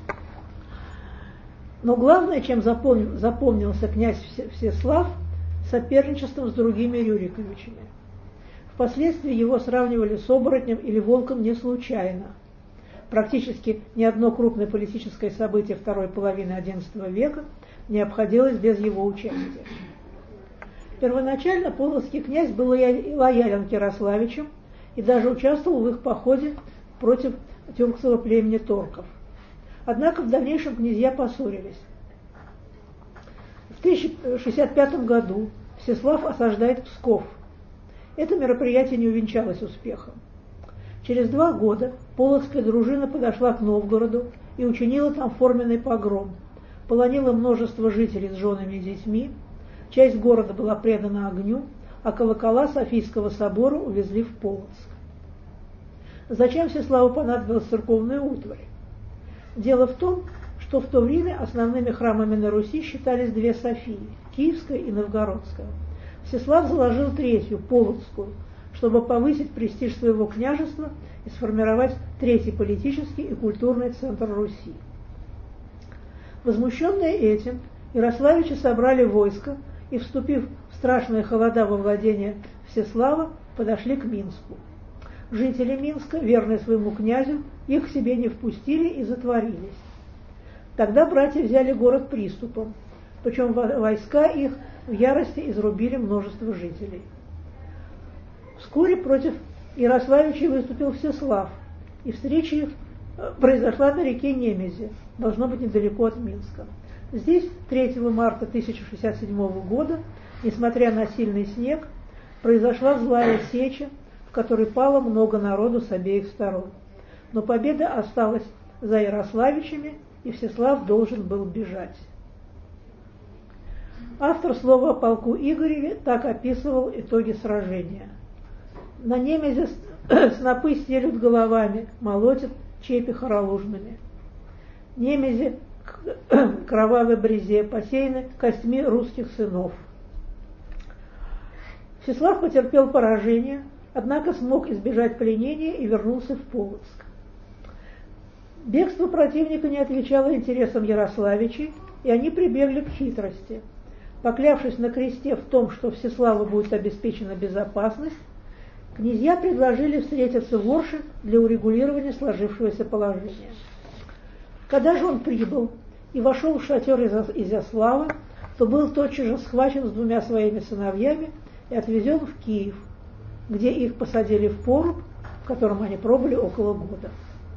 Но главное, чем запомнился князь Всеслав, соперничеством с другими Рюриковичами. Впоследствии его сравнивали с оборотнем или волком не случайно. Практически ни одно крупное политическое событие второй половины XI века не обходилось без его участия. Первоначально полоцкий князь был лоялен к Ярославичам и даже участвовал в их походе против тюркского племени торков. Однако в дальнейшем князья поссорились. В 1065 году Всеслав осаждает Псков. Это мероприятие не увенчалось успехом. Через 2 года полоцкая дружина подошла к Новгороду и учинила там форменный погром, полонила множество жителей с женами и детьми, часть города была предана огню, а колокола Софийского собора увезли в Полоцк. Зачем Всеславу понадобилась церковная утварь? Дело в том, что в то время основными храмами на Руси считались 2 Софии – Киевская и Новгородская. Всеслав заложил 3-ю, Полоцкую, чтобы повысить престиж своего княжества и сформировать 3-й политический и культурный центр Руси. Возмущенные этим, ярославичи собрали войско и, вступив в страшные холода во владение Всеслава, подошли к Минску. Жители Минска, верные своему князю, их к себе не впустили и затворились. Тогда братья взяли город приступом, причем войска их в ярости изрубили множество жителей. Вскоре против ярославичей выступил Всеслав, и встреча их произошла на реке Немезе, должно быть недалеко от Минска. Здесь 3 марта 1067 года, несмотря на сильный снег, произошла злая сеча, в которой пало много народу с обеих сторон. Но победа осталась за ярославичами, и Всеслав должен был бежать. Автор слова о полку Игореве так описывал итоги сражения. На Немезе снопы стелют головами, молотят чепи хоролужными. Немезе кровавой брезе посеяны костьми русских сынов. Всеслав потерпел поражение, однако смог избежать пленения и вернулся в Полоцк. Бегство противника не отвечало интересам ярославичей, и они прибегли к хитрости. Поклявшись на кресте в том, что Всеславу будет обеспечена безопасность, князья предложили встретиться в Орше для урегулирования сложившегося положения. Когда же он прибыл и вошел в шатер Изяслава, то был тотчас же схвачен с 2 своими сыновьями и отвезен в Киев, где их посадили в поруб, в котором они пробыли около года.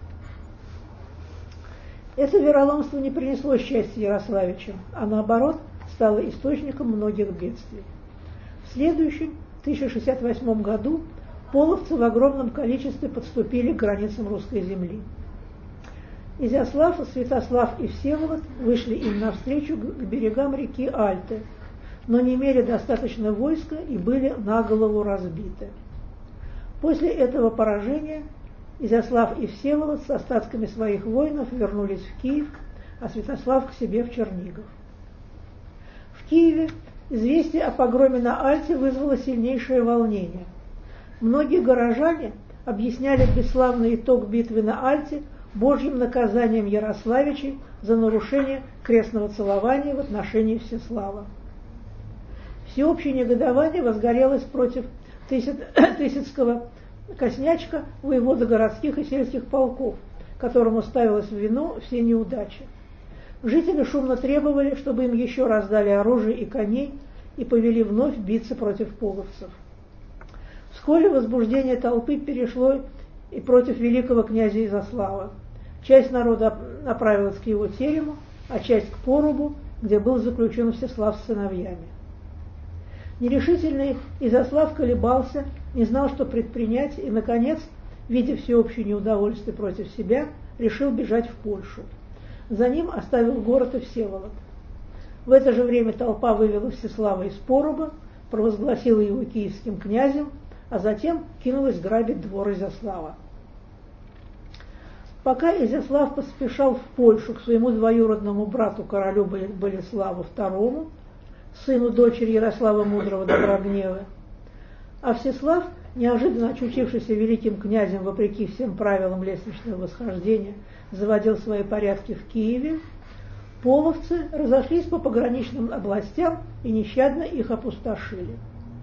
Это вероломство не принесло счастья ярославичам, а наоборот стало источником многих бедствий. В следующем, 1068 году, половцы в огромном количестве подступили к границам русской земли. Изяслав, Святослав и Всеволод вышли им навстречу к берегам реки Альты, но не имели достаточно войска и были наголову разбиты. После этого поражения Изяслав и Всеволод с остатками своих воинов вернулись в Киев, а Святослав к себе в Чернигов. В Киеве известие о погроме на Альте вызвало сильнейшее волнение. Многие горожане объясняли бесславный итог битвы на Альте Божьим наказанием ярославичей за нарушение крестного целования в отношении Всеслава. Всеобщее негодование возгорелось против Тысяцкого Коснячка, воевода городских и сельских полков, которому ставилось в вину все неудачи. Жители шумно требовали, чтобы им еще раз дали оружие и коней, и повели вновь биться против половцев. Вскоре возбуждение толпы перешло и против великого князя Изяслава. Часть народа направилась к его терему, а часть к порубу, где был заключен Всеслав с сыновьями. Нерешительный Изяслав колебался, не знал, что предпринять, и, наконец, видя всеобщее неудовольствие против себя, решил бежать в Польшу. За ним оставил город и Всеволод. В это же время толпа вывела Всеслава из поруба, провозгласила его киевским князем, а затем кинулась грабить двор Изяслава. Пока Изяслав поспешал в Польшу к своему двоюродному брату королю Болеславу II, сыну дочери Ярослава Мудрого Доброгнева, а Всеслав, неожиданно очутившийся великим князем вопреки всем правилам лестничного восхождения, заводил свои порядки в Киеве, половцы разошлись по пограничным областям и нещадно их опустошили.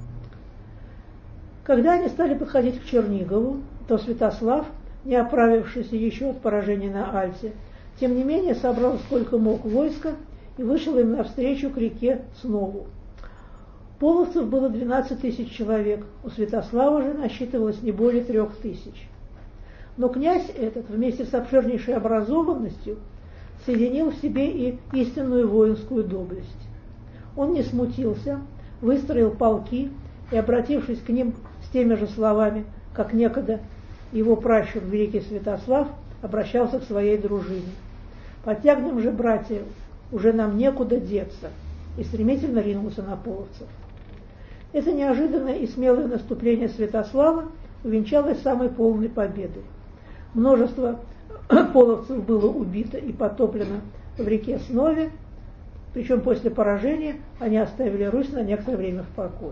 Когда они стали подходить к Чернигову, то Святослав, не оправившийся еще от поражения на Альте, тем не менее собрал сколько мог войска и вышел им навстречу к реке Снову. Половцев было 12 000 человек, у Святослава же насчитывалось не более 3 000. Но князь этот, вместе с обширнейшей образованностью, соединил в себе и истинную воинскую доблесть. Он не смутился, выстроил полки и, обратившись к ним с теми же словами, как некогда его пращур великий Святослав обращался к своей дружине: «Подтягнем же, братья, уже нам некуда деться», и стремительно ринулся на половцев. Это неожиданное и смелое наступление Святослава увенчалось самой полной победой. Множество половцев было убито и потоплено в реке Снове, причем после поражения они оставили Русь на некоторое время в покое.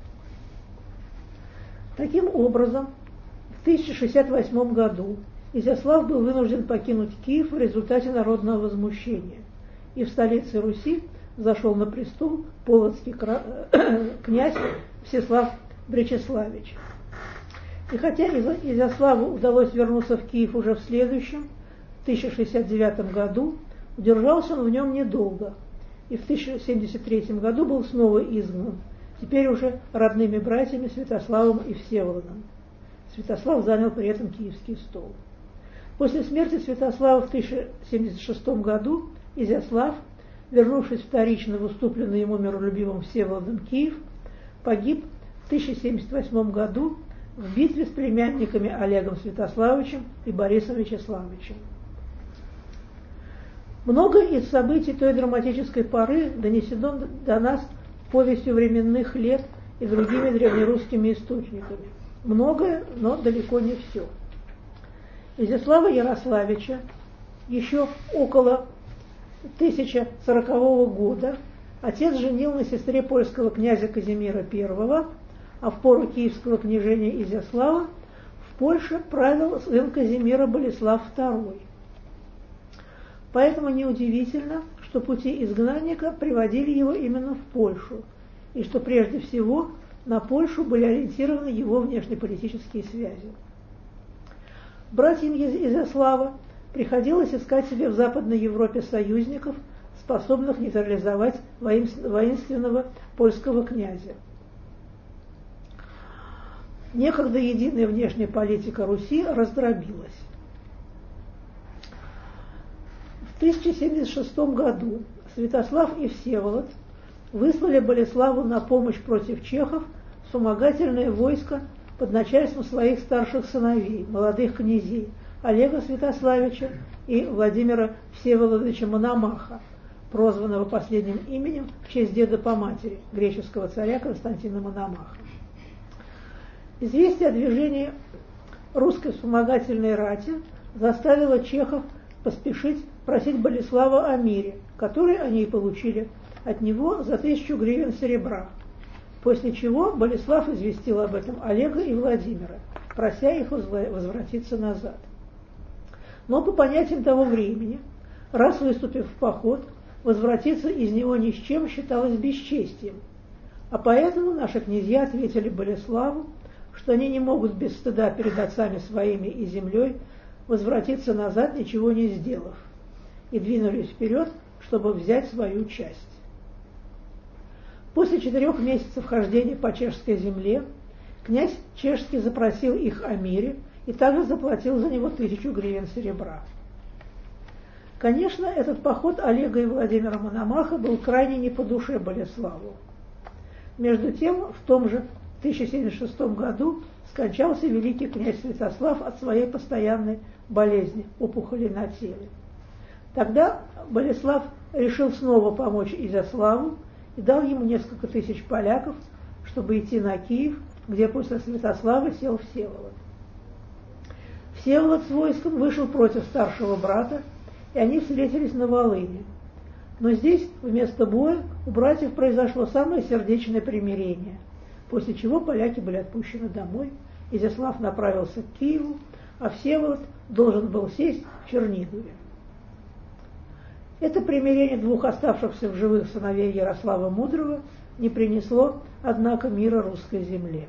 Таким образом, в 1068 году Изяслав был вынужден покинуть Киев в результате народного возмущения, и в столице Руси зашел на престол полоцкий князь Всеслав Бречеславич. И хотя Изяславу удалось вернуться в Киев уже в следующем, 1069 году, удержался он в нем недолго, и в 1073 году был снова изгнан, теперь уже родными братьями Святославом и Всеволодом. Святослав занял при этом киевский стол. После смерти Святослава в 1076 году Изяслав, вернувшись вторично в уступленный ему миролюбивым Всеволодом Киев, погиб в 1078 году в битве с племянниками Олегом Святославичем и Борисом Вячеславичем. Много из событий той драматической поры донесено до нас повестью временных лет и другими древнерусскими источниками. Многое, но далеко не все. Изяслава Ярославича еще около 1040 года отец женил на сестре польского князя Казимира I, а в пору киевского княжения Изяслава в Польше правил сын Казимира Болеслав II. Поэтому неудивительно, что пути изгнанника приводили его именно в Польшу, и что прежде всего на Польшу были ориентированы его внешнеполитические связи. Братьям Изяслава приходилось искать себе в Западной Европе союзников, способных нейтрализовать воинственного польского князя. Некогда единая внешняя политика Руси раздробилась. В 1076 году Святослав и Всеволод выслали Болеславу на помощь против чехов вспомогательное войско под начальством своих старших сыновей, молодых князей, Олега Святославича и Владимира Всеволодовича Мономаха, прозванного последним именем в честь деда по матери, греческого царя Константина Мономаха. Известие о движении русской вспомогательной рати заставило чехов поспешить просить Болеслава о мире, который они и получили от него за 1000 гривен серебра, после чего Болеслав известил об этом Олега и Владимира, прося их возвратиться назад. Но по понятиям того времени, раз выступив в поход, возвратиться из него ни с чем считалось бесчестием, а поэтому наши князья ответили Болеславу, что они не могут без стыда перед отцами своими и землей возвратиться назад, ничего не сделав, и двинулись вперед, чтобы взять свою часть. После 4 месяцев хождения по чешской земле князь чешский запросил их о мире и также заплатил за него 1000 гривен серебра. Конечно, этот поход Олега и Владимира Мономаха был крайне не по душе Болеславу. Между тем, в том же 1076 году скончался великий князь Святослав от своей постоянной болезни, опухоли на теле. Тогда Болеслав решил снова помочь Изяславу и дал ему несколько тысяч поляков, чтобы идти на Киев, где после Святослава сел Всеволод. Всеволод с войском вышел против старшего брата, и они встретились на Волыне. Но здесь вместо боя у братьев произошло самое сердечное примирение, после чего поляки были отпущены домой, Изяслав направился к Киеву, а Всеволод должен был сесть в Чернигове. Это примирение 2 оставшихся в живых сыновей Ярослава Мудрого не принесло, однако, мира русской земле.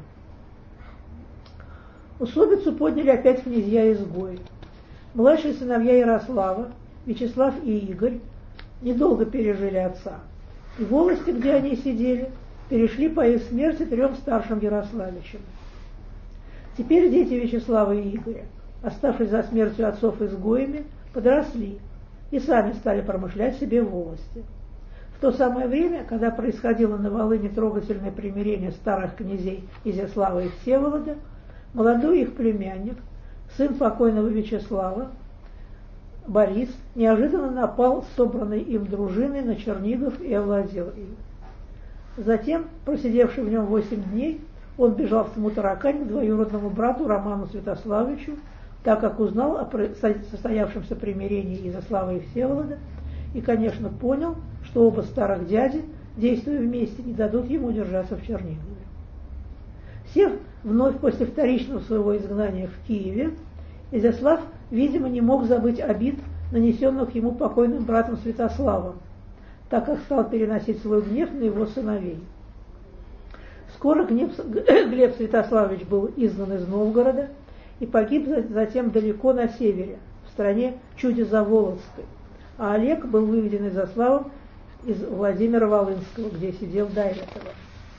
Усобицу подняли опять князья-изгои. Младшие сыновья Ярослава, Вячеслав и Игорь, недолго пережили отца, и волости, где они сидели, перешли по их смерти 3 старшим Ярославичам. Теперь дети Вячеслава и Игоря, оставшись за смертью отцов изгоями, подросли и сами стали промышлять себе волости. В то самое время, когда происходило на Волыне трогательное примирение старых князей Изяслава и Всеволода, молодой их племянник, сын покойного Вячеслава, Борис, неожиданно напал с собранной им дружиной на Чернигов и овладел им. Затем, просидевший в нем 8 дней, он бежал в Тмутаракань к двоюродному брату Роману Святославичу, так как узнал о состоявшемся примирении Изяслава и Всеволода, и, конечно, понял, что оба старых дяди, действуя вместе, не дадут ему удержаться в Чернигове. Сев вновь после вторичного своего изгнания в Киеве, Изяслав, видимо, не мог забыть обид, нанесенных ему покойным братом Святославом, так как стал переносить свой гнев на его сыновей. Скоро Глеб Святославич был изгнан из Новгорода и погиб затем далеко на севере, в стране Чуде-Заволоцкой, а Олег был выведен Изяславом из Владимира Волынского, где сидел до этого.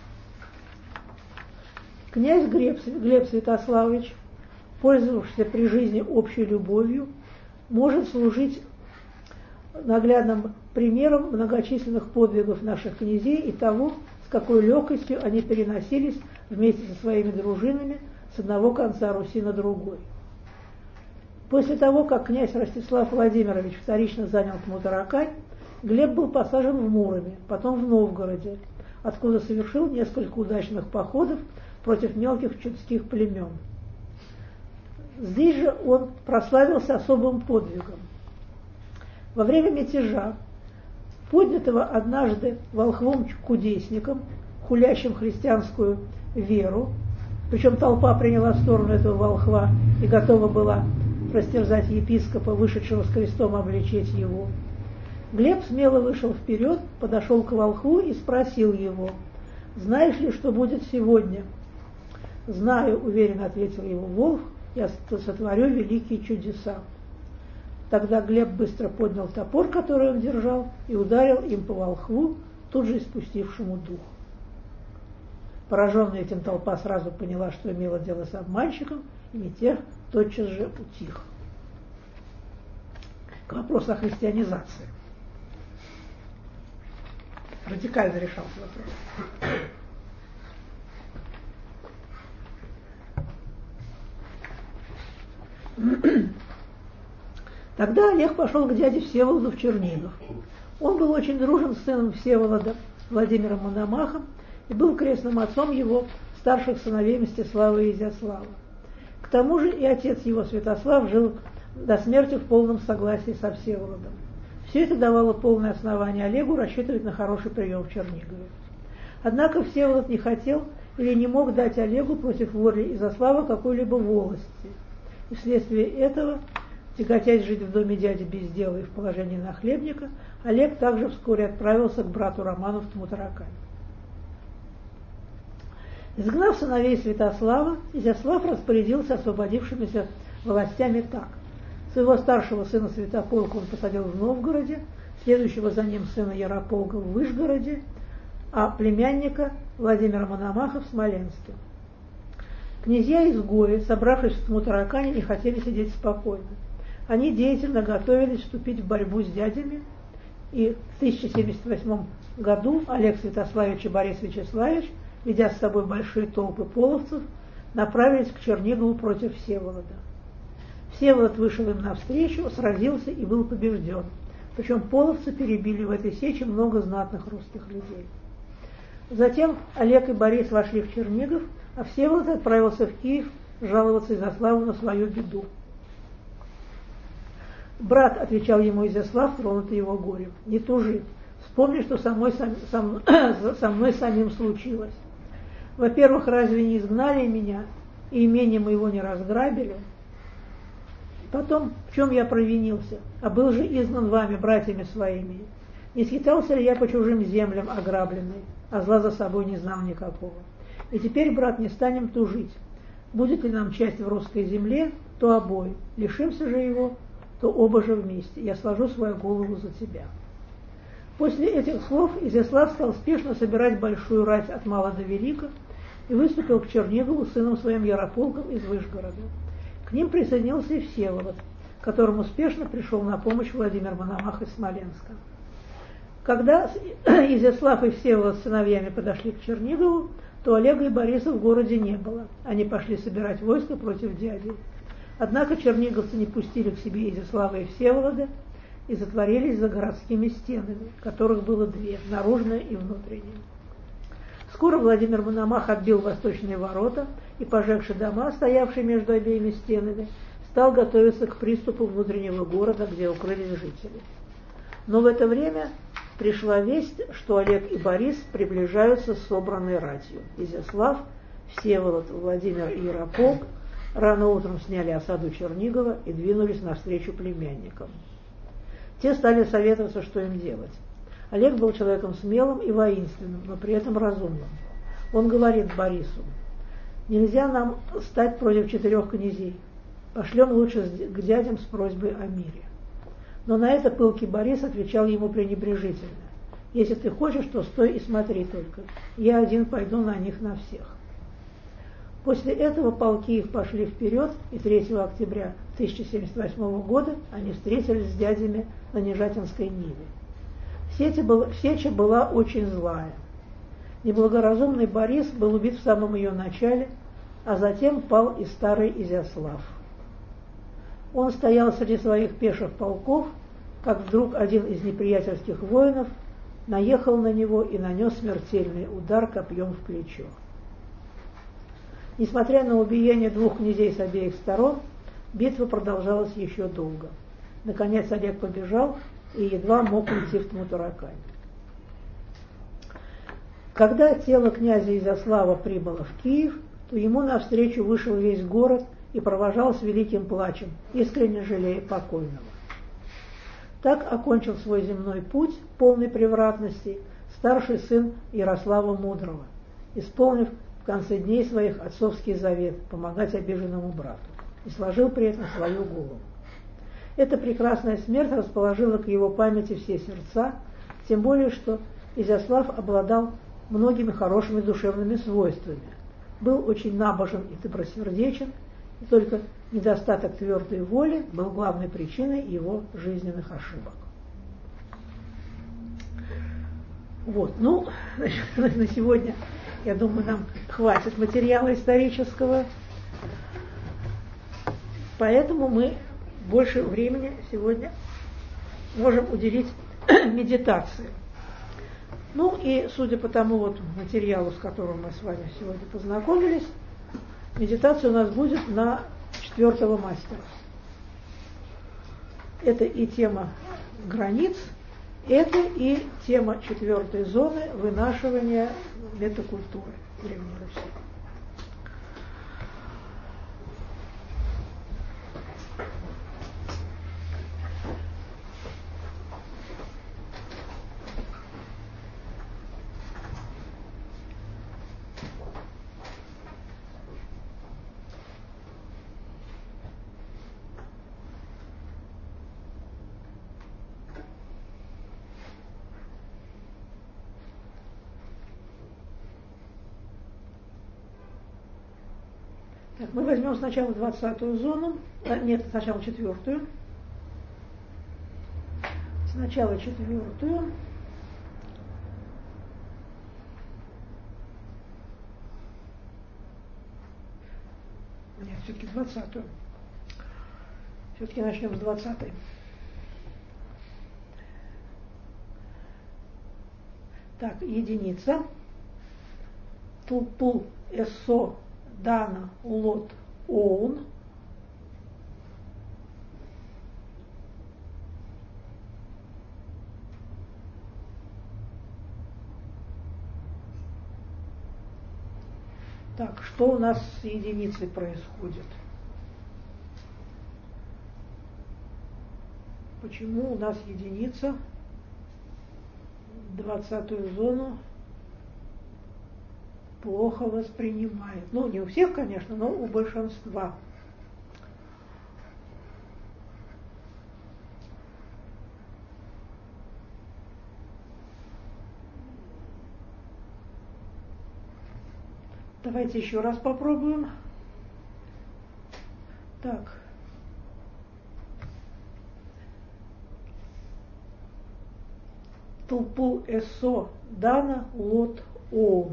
Князь Глеб Святославич, пользовавшийся при жизни общей любовью, может служить наглядным примером многочисленных подвигов наших князей и того, с какой легкостью они переносились вместе со своими дружинами с одного конца Руси на другой. После того, как князь Ростислав Владимирович вторично занял Тмутаракань, Глеб был посажен в Муроме, потом в Новгороде, откуда совершил несколько удачных походов против мелких чудских племен. Здесь же он прославился особым подвигом. Во время мятежа, поднятого однажды волхвом-кудесником, хулящим христианскую веру, причем толпа приняла сторону этого волхва и готова была растерзать епископа, вышедшего с крестом, обличить его, Глеб смело вышел вперед, подошел к волхву и спросил его: «Знаешь ли, что будет сегодня?» «Знаю», — уверенно ответил его волк, — «я сотворю великие чудеса». Тогда Глеб быстро поднял топор, который он держал, и ударил им по волхву, тут же испустившему дух. Пораженная этим толпа сразу поняла, что имела дело с обманщиком, и мятеж тотчас же утих. К вопросу о христианизации. Радикально решался вопрос. Тогда Олег пошел к дяде Всеволоду в Чернигов. Он был очень дружен с сыном Всеволода, Владимиром Мономахом, и был крестным отцом его старших сыновей Мстислава и Изяслава. К тому же и отец его, Святослав, жил до смерти в полном согласии со Всеволодом. Все это давало полное основание Олегу рассчитывать на хороший прием в Чернигове. Однако Всеволод не хотел или не мог дать Олегу против воли Изяслава какой-либо волости, и вследствие этого, тяготясь жить в доме дяди без дела и в положении нахлебника, Олег также вскоре отправился к брату Роману в Тмутаракань. Изгнав сыновей Святослава, Изяслав распорядился освободившимися властями так. Своего старшего сына Святополка он посадил в Новгороде, следующего за ним сына Ярополка в Вышгороде, а племянника Владимира Мономаха в Смоленске. Князья-изгои, собравшись в Тмутаракане, не хотели сидеть спокойно. Они деятельно готовились вступить в борьбу с дядями, и в 1078 году Олег Святославич и Борис Вячеславич, ведя с собой большие толпы половцев, направились к Чернигову против Всеволода. Всеволод вышел им навстречу, сразился и был побежден. Причем половцы перебили в этой сече много знатных русских людей. Затем Олег и Борис вошли в Чернигов, а Всеволод отправился в Киев жаловаться Изяславу на свою беду. «Брат», — отвечал ему Изяслав, тронутый его горем, — «не тужи, вспомни, что со мной самим случилось. Во-первых, разве не изгнали меня, и имение моего не разграбили? Потом, в чем я провинился, а был же изгнан вами, братьями своими? Не скитался ли я по чужим землям ограбленный, а зла за собой не знал никакого? И теперь, брат, не станем тужить. Будет ли нам часть в русской земле, то обои, лишимся же его, то оба же вместе. Я сложу свою голову за тебя». После этих слов Изяслав стал спешно собирать большую рать от мала до велика и выступил к Чернигову с сыном своим Ярополком из Вышгорода. К ним присоединился и Всеволод, которому успешно пришел на помощь Владимир Мономах из Смоленска. Когда Изяслав и Всеволод с сыновьями подошли к Чернигову, то Олега и Бориса в городе не было. Они пошли собирать войско против дяди. Однако черниговцы не пустили к себе Изяслава и Всеволода и затворились за городскими стенами, которых было две, наружная и внутренняя. Скоро Владимир Мономах отбил восточные ворота и, пожегши дома, стоявшие между обеими стенами, стал готовиться к приступу внутреннего города, где укрылись жители. Но в это время пришла весть, что Олег и Борис приближаются с собранной ратью. Изяслав, Всеволод, Владимир и Ярополк рано утром сняли осаду Чернигова и двинулись навстречу племянникам. Те стали советоваться, что им делать. Олег был человеком смелым и воинственным, но при этом разумным. Он говорит Борису: «Нельзя нам стать против 4 князей. Пошлем лучше к дядям с просьбой о мире». Но на это пылкий Борис отвечал ему пренебрежительно: «Если ты хочешь, то стой и смотри только. Я один пойду на них на всех». После этого полки их пошли вперед, и 3 октября 1078 года они встретились с дядями на Нежатинской Ниве. Сеча была очень злая. Неблагоразумный Борис был убит в самом ее начале, а затем пал и старый Изяслав. Он стоял среди своих пеших полков, как вдруг один из неприятельских воинов наехал на него и нанес смертельный удар копьем в плечо. Несмотря на убиение 2 князей с обеих сторон, битва продолжалась еще долго. Наконец Олег побежал и едва мог уйти в Тмутаракань. Когда тело князя Изяслава прибыло в Киев, то ему навстречу вышел весь город и провожал с великим плачем, искренне жалея покойного. Так окончил свой земной путь, полный превратностей, старший сын Ярослава Мудрого, исполнив в конце дней своих отцовский завет помогать обиженному брату, и сложил при этом свою голову. Эта прекрасная смерть расположила к его памяти все сердца, тем более, что Изяслав обладал многими хорошими душевными свойствами, был очень набожен и добросердечен, и только недостаток твердой воли был главной причиной его жизненных ошибок. Вот, значит, на сегодня, я думаю, нам хватит материала исторического, поэтому мы больше времени сегодня можем уделить медитации. И судя по тому материалу, с которым мы с вами сегодня познакомились, медитация у нас будет на 4-го мастера. Это и тема границ, это и тема 4-й зоны вынашивания метакультуры Древней Руси. Так, мы возьмем сначала 20-ю зону, нет, сначала 4-ю. Сначала 4-ю. Нет, все-таки 20-ю. Все-таки начнем с 20-й. Так, единица. Тулпул, эссо, дана, улот, оун. Так, что у нас с единицей происходит? Почему у нас единица 20-ю зону плохо воспринимает? Не у всех, конечно, но у большинства. Давайте еще раз попробуем. Так. Тулпул Эсо Дана Лот Оун.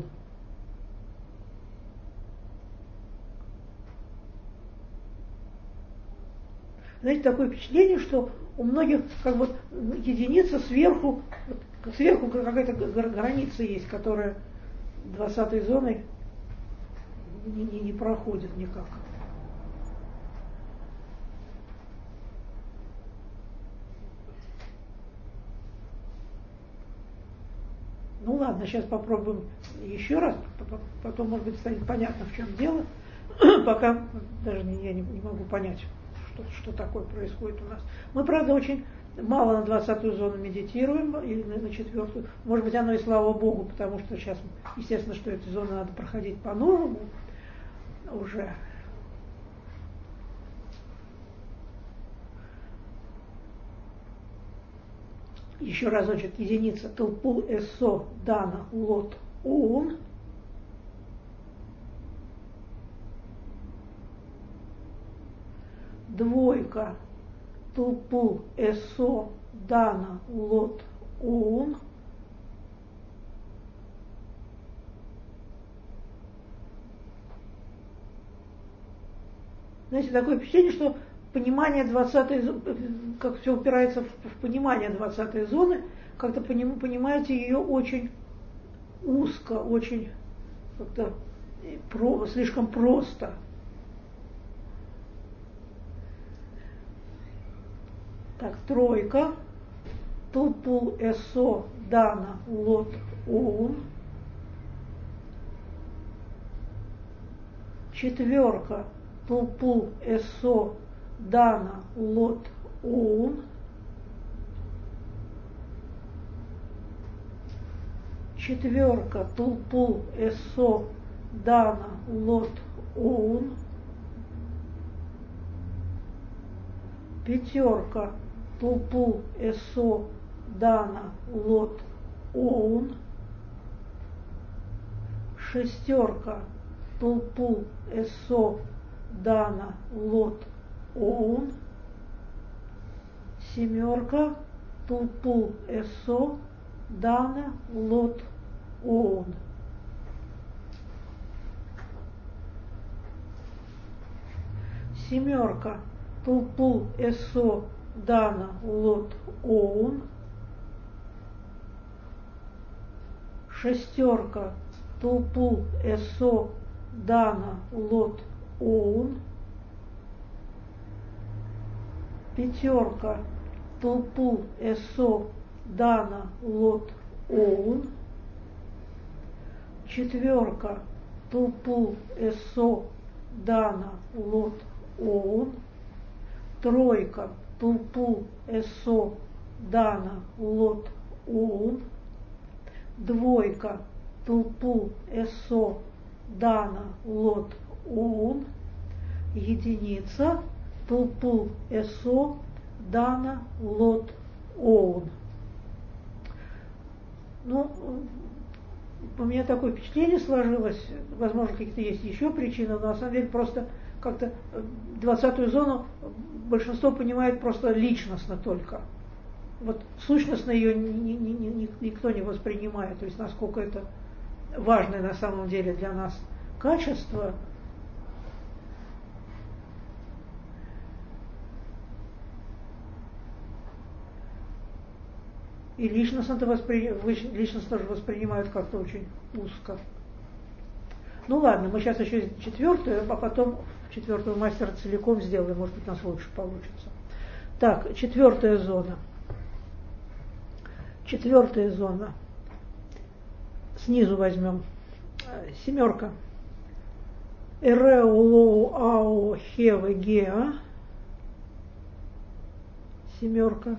Знаете, такое впечатление, что у многих как бы единица сверху какая-то граница есть, которая 20-й зоной не проходит никак. Ну ладно, сейчас попробуем еще раз, потом, может быть, станет понятно, в чем дело. Пока даже я не могу понять, что такое происходит у нас. Мы, правда, очень мало на 20-ю зону медитируем, или на 4-ю. Может быть, оно и слава Богу, потому что сейчас, естественно, что эту зону надо проходить по-новому уже. Еще разочек, единица. Тулпул Эсо Дана Лот Оун. Двойка. Тулпул Эсо Дана Лот Оун. Знаете, такое впечатление, что понимание 20-й, как все упирается в понимание 20-й зоны, как-то понимаете ее очень узко, очень как-то слишком просто. Так, тройка. Тулпул Эсо Дана Лот Оун. Четверка. Тулпул Эсо Дана Лот Оун. Четверка. Тулпул Эсо Дана Лот Оун. Пятерка. Тулпул Эсо Дана Лот Оун. Шестерка. Тулпул Эсо Дана Лот Оун. Семерка. Тулпул Эсо Дана Лот Оун. Семерка. Тулпул Эсо Дана Лот Оун. Шестерка. Тулпул Эсо Дана Лот Оун. Пятерка. Тулпул Эсо Дана Лот Оун. Четверка. Тулпул Эсо Дана Лот Оун. Тройка. Тулпул Эсо Дана Лот Оун. Двойка. Тулпул Эсо Дана Лот Оун. Единица. Тулпул Эсо Дана Лот Оун. Ну, у меня такое впечатление сложилось, возможно, какие-то есть еще причины, но на самом деле просто как-то 20-ю зону большинство понимает просто личностно только. Вот сущностно ее никто не воспринимает, то есть насколько это важное на самом деле для нас качество. И личностно тоже воспринимают как-то очень узко. Ну ладно, мы сейчас еще 4-ю, а потом 4-ю мастера целиком сделаем, может быть, у нас лучше получится. Так, 4-я зона. 4-я зона. Снизу возьмем. Семерка. Эрео лоу ао хеве геа. Семерка.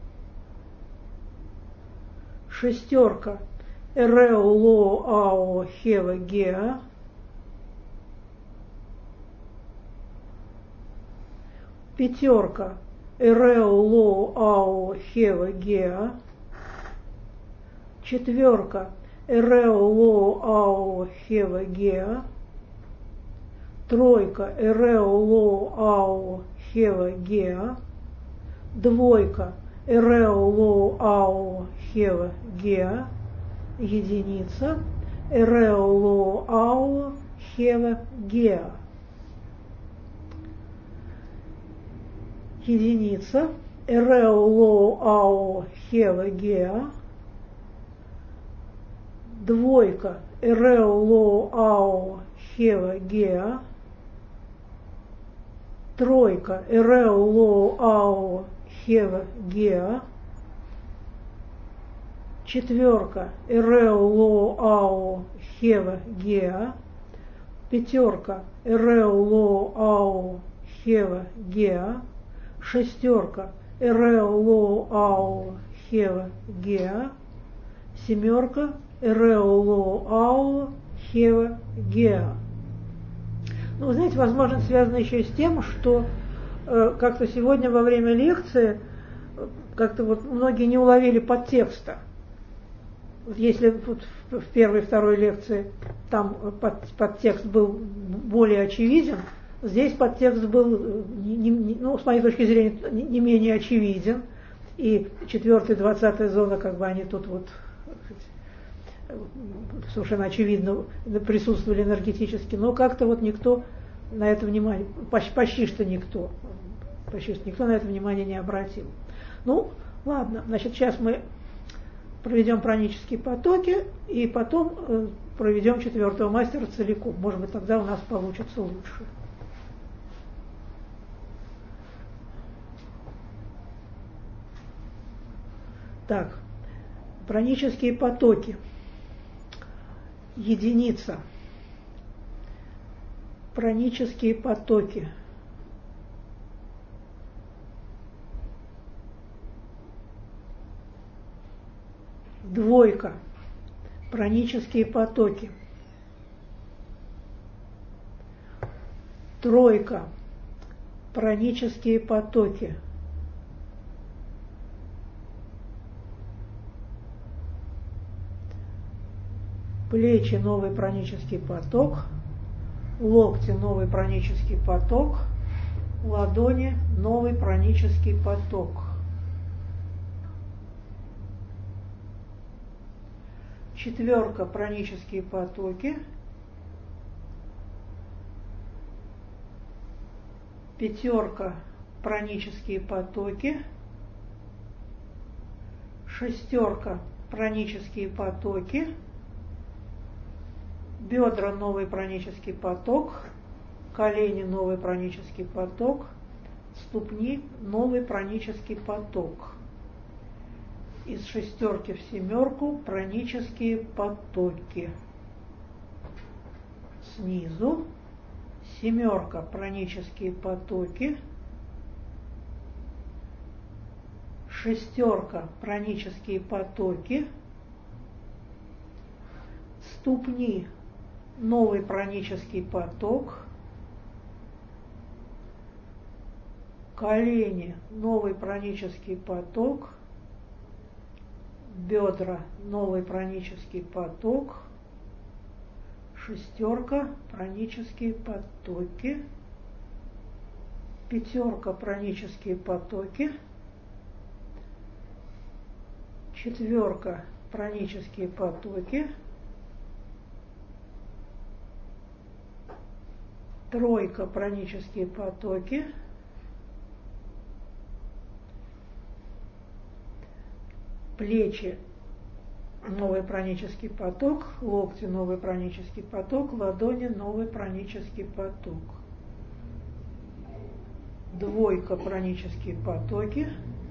Шестерка. Эрео лоу ао хеве геа. Пятерка. Эрео лоу ао хеве геа. Четверка. Эрео лоу ао хеве геа. Тройка. Эрео лоу ао хеве геа. Двойка. эрео лоу ао хева геа, единица, эрео лоу ао хева геа, единица, эрео лоу ао хева геа, двойка, эрео лоу ао хева геа, тройка, эрео лоу ао хева геа, четверка, эрео лоу ао хева геа, пятерка, эрео лоу ао хева геа, шестерка, эрео лоу ао хева геа, семерка, эрео лоу ао хева геа. Ну, вы знаете, возможно, связано еще и с тем, что как-то сегодня во время лекции как-то вот многие не уловили подтекста. Вот если вот в первой и второй лекции там подтекст был более очевиден, здесь подтекст был, ну, с моей точки зрения, не менее очевиден. И 4-я, 20-я зона, как бы они тут вот совершенно очевидно присутствовали энергетически, но как-то вот никто на это внимание, почти что никто на это внимание не обратил. Ну, ладно, значит, сейчас мы проведем пранические потоки и потом проведем 4-го мастера целиком. Может быть, тогда у нас получится лучше. Так, пранические потоки. Единица. Пранические потоки. Двойка. Пранические потоки. Тройка. Пранические потоки. Плечи, новый пранический поток, локти, новый пранический поток, ладони, новый пранический поток. Четверка, пранические потоки. Пятерка, пранические потоки. Шестерка, пранические потоки. Бедра, новый пранический поток, колени, новый пранический поток, ступни, новый пранический поток. Из шестерки в семерку пранические потоки. Снизу семерка, пранические потоки, шестерка, пранические потоки, ступни, новый пранический поток, колени, новый пранический поток, бедра, новый пранический поток, шестерка, пранические потоки, пятерка, пранические потоки, четверка, пранические потоки, тройка, пранические потоки, плечи, новый пранический поток, локти, новый пранический поток, ладони, новый пранический поток. Двойка, пранические потоки,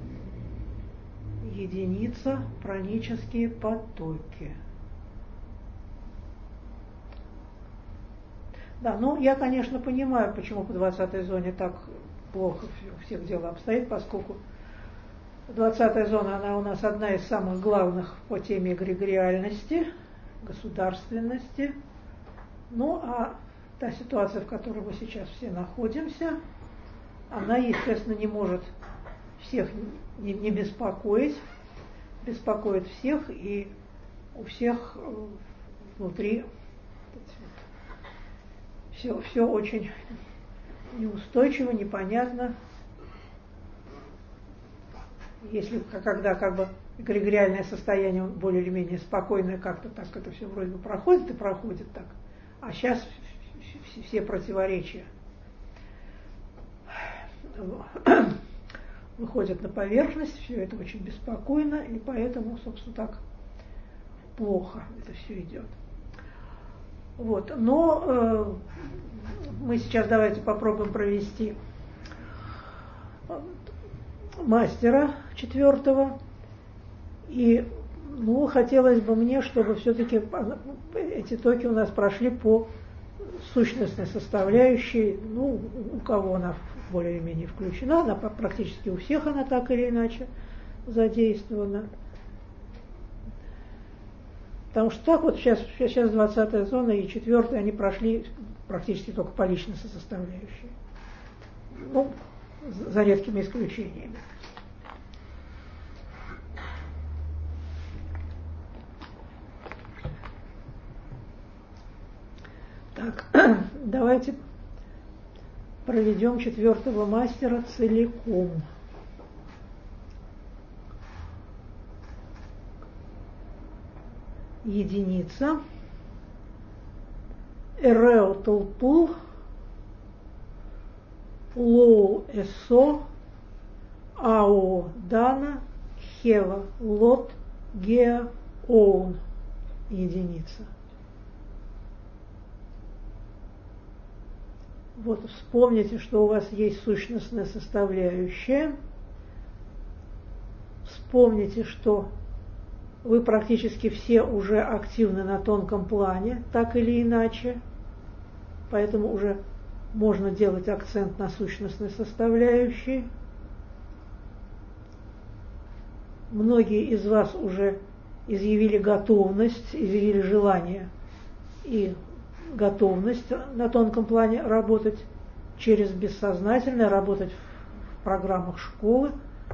единица, пранические потоки. Да, ну я, конечно, понимаю, почему по 20-й зоне так плохо у всех дело обстоит, поскольку 20-я зона, она у нас одна из самых главных по теме эгрегориальности, государственности. Ну, а та ситуация, в которой мы сейчас все находимся, она, естественно, не может всех не беспокоить, беспокоит всех, и у всех внутри все очень неустойчиво, непонятно. если когда как бы эгрегориальное состояние более или менее спокойное, как-то так это все вроде бы проходит и проходит так. А сейчас все противоречия выходят на поверхность, все это очень беспокойно, и поэтому, собственно, так плохо это все идет. Вот. Но мы сейчас давайте попробуем провести мастера 4-го. И хотелось бы мне, чтобы все-таки эти токи у нас прошли по сущностной составляющей. У кого она более или менее включена, она практически у всех она так или иначе задействована. Потому что так вот сейчас 20-я зона и 4-я, они прошли практически только по личностной составляющей. За редкими исключениями. Так, давайте проведем 4-го мастера целиком. Единица. Эрео толпул. Лоу эсо. Ао дана. Хева лот. Геа оун. Единица. Вот вспомните, что у вас есть сущностная составляющая. Вспомните, что вы практически все уже активны на тонком плане, так или иначе. Поэтому уже можно делать акцент на сущностной составляющей. Многие из вас уже изъявили готовность, изъявили желание и готовность на тонком плане работать через бессознательное, работать в программах школы.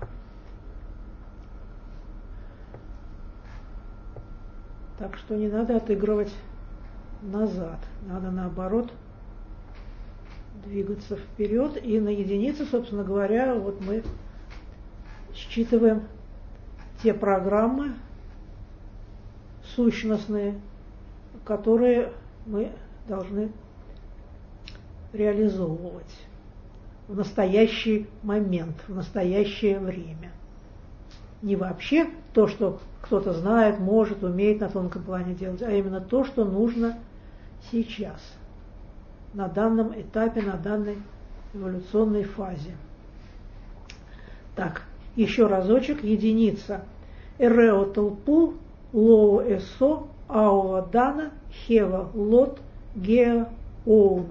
Так что не надо отыгрывать назад, надо наоборот двигаться вперед. И на единице, собственно говоря, вот мы считываем те программы сущностные, которые мы должны реализовывать в настоящий момент, в настоящее время. Не вообще то, что кто-то знает, может, умеет на тонком плане делать, а именно то, что нужно сейчас, на данном этапе, на данной эволюционной фазе. Так, еще разочек. Единица. Эрео толпу, лоу эсо, ао дана, хева лот, геа оун.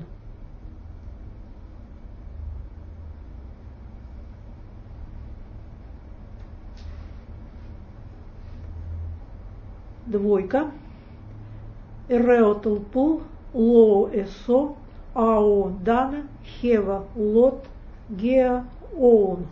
Двойка. Эрео толпу, лоу эсо, ао дана, хева лот, геа оун.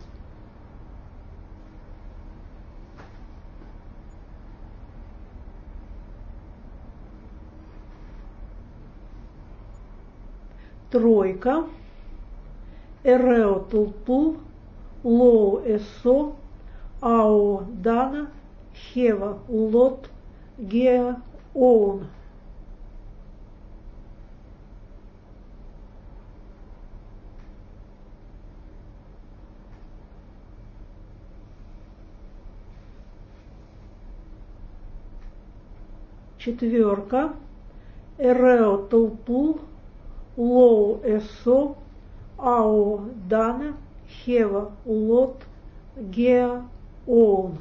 Тройка. Эрео толпу, лоу эсо, ао дана, хева лот, геа оун. Четверка. Эрео толпу, лоу эсо, ао дана, хева лот, геа оун.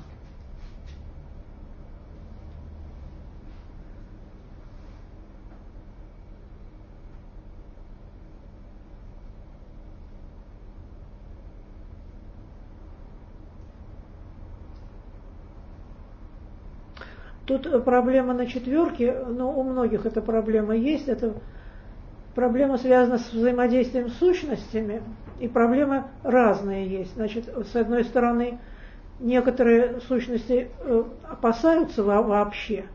Тут проблема на четверке, но у многих эта проблема есть. Это проблема связана с взаимодействием с сущностями, и проблемы разные есть. Значит, с одной стороны, некоторые сущности опасаются вообще,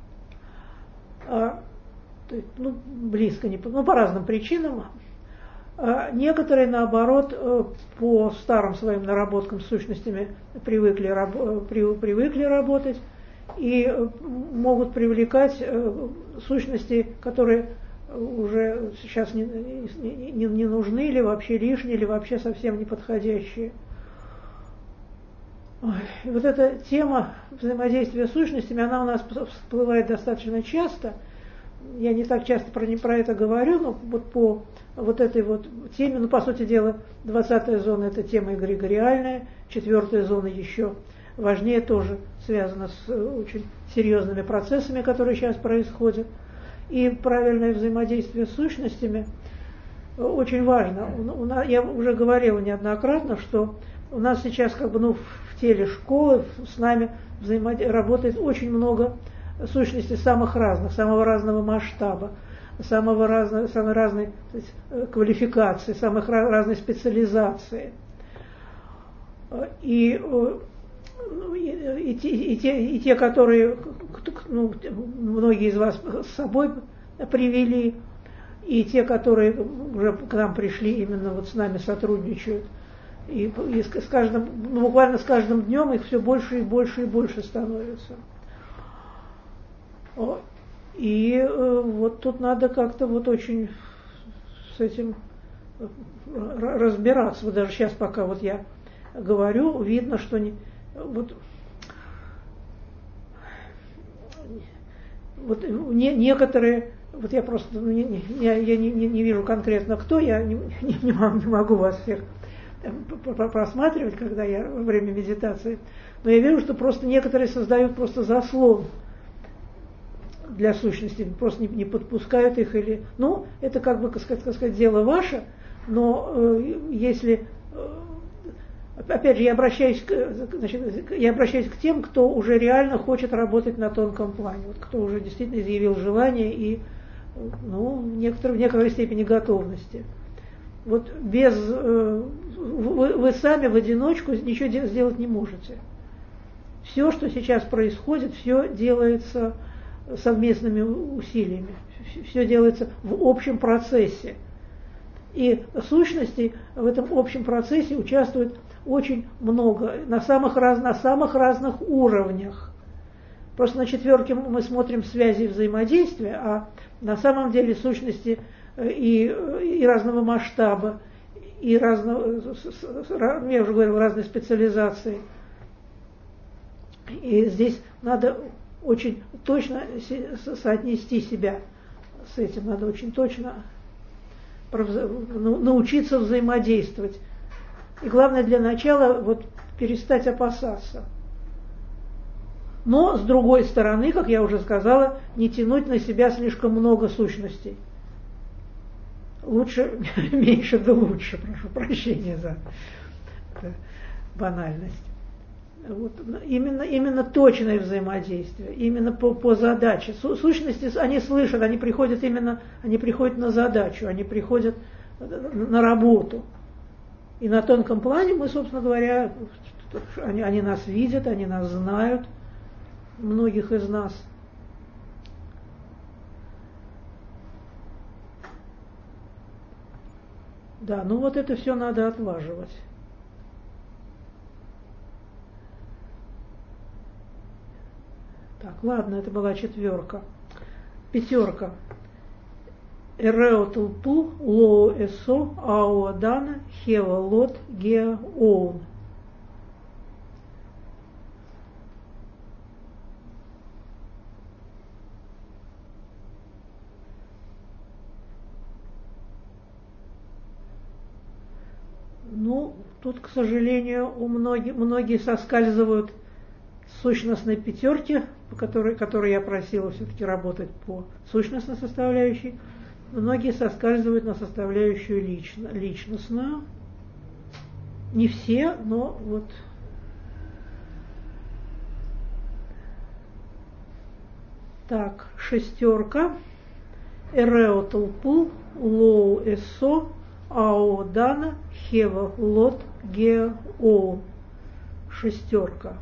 близко не, по разным причинам. А некоторые, наоборот, по старым своим наработкам с сущностями привыкли работать и могут привлекать сущности, которые уже сейчас не нужны, или вообще лишние, или вообще совсем неподходящие. И вот эта тема взаимодействия с сущностями, она у нас всплывает достаточно часто. Я не так часто про это говорю, но вот по вот этой вот теме, ну, по сути дела, 20-я зона – это тема эгрегориальная, 4-я зона еще важнее, тоже связана с очень серьезными процессами, которые сейчас происходят. И правильное взаимодействие с сущностями очень важно. Я уже говорила неоднократно, что у нас сейчас как бы, в теле школы с нами работает очень много сущностей самых разных, самого разного масштаба, самой разной квалификации, самых разной специализации. И те, которые многие из вас с собой привели, и те, которые уже к нам пришли, именно вот с нами сотрудничают. И с каждым, буквально с каждым днем их все больше и больше и больше становится. И вот тут надо как-то вот очень с этим разбираться. Вот даже сейчас, пока вот я говорю, видно, что некоторые, вот я просто я не вижу конкретно кто, я не могу вас всех просматривать, когда я во время медитации, но я вижу, что просто некоторые создают просто заслон для сущности, просто не подпускают их, или, это как бы, так сказать, дело ваше, но если, опять же, я обращаюсь к тем, кто уже реально хочет работать на тонком плане, вот кто уже действительно изъявил желание и, в некоторой степени готовности. Вот вы сами в одиночку ничего сделать не можете. Все, что сейчас происходит, все делается совместными усилиями, все делается в общем процессе. И сущностей в этом общем процессе участвует очень много, на самых разных уровнях. Просто на 4-ке мы смотрим связи и взаимодействия, а на самом деле сущности и разного масштаба, и я уже говорила, разной специализации. И здесь надо очень точно соотнести себя с этим, надо очень точно научиться взаимодействовать. И главное для начала перестать опасаться. Но, с другой стороны, как я уже сказала, не тянуть на себя слишком много сущностей. Лучше, меньше да лучше, прошу прощения за банальность. Именно точное взаимодействие, именно по задаче. Сущности, они слышат, они приходят на задачу, они приходят на работу. И на тонком плане мы, собственно говоря, они нас видят, они нас знают, многих из нас. Да, это все надо отлаживать. Так, ладно, это была 4-ка. 5-ка. Эреотулпу, лоо эсо, ао дана, хева лот, геа оун. Тут, к сожалению, многие соскальзывают с сущностной 5-ки, по которой я просила все-таки работать по сущностной составляющей. Многие соскальзывают на составляющую личностную. Не все, но Так, 6-ка. Эреотулпу, лоу эсо, ао дана, хева лот, геа оу. 6-ка.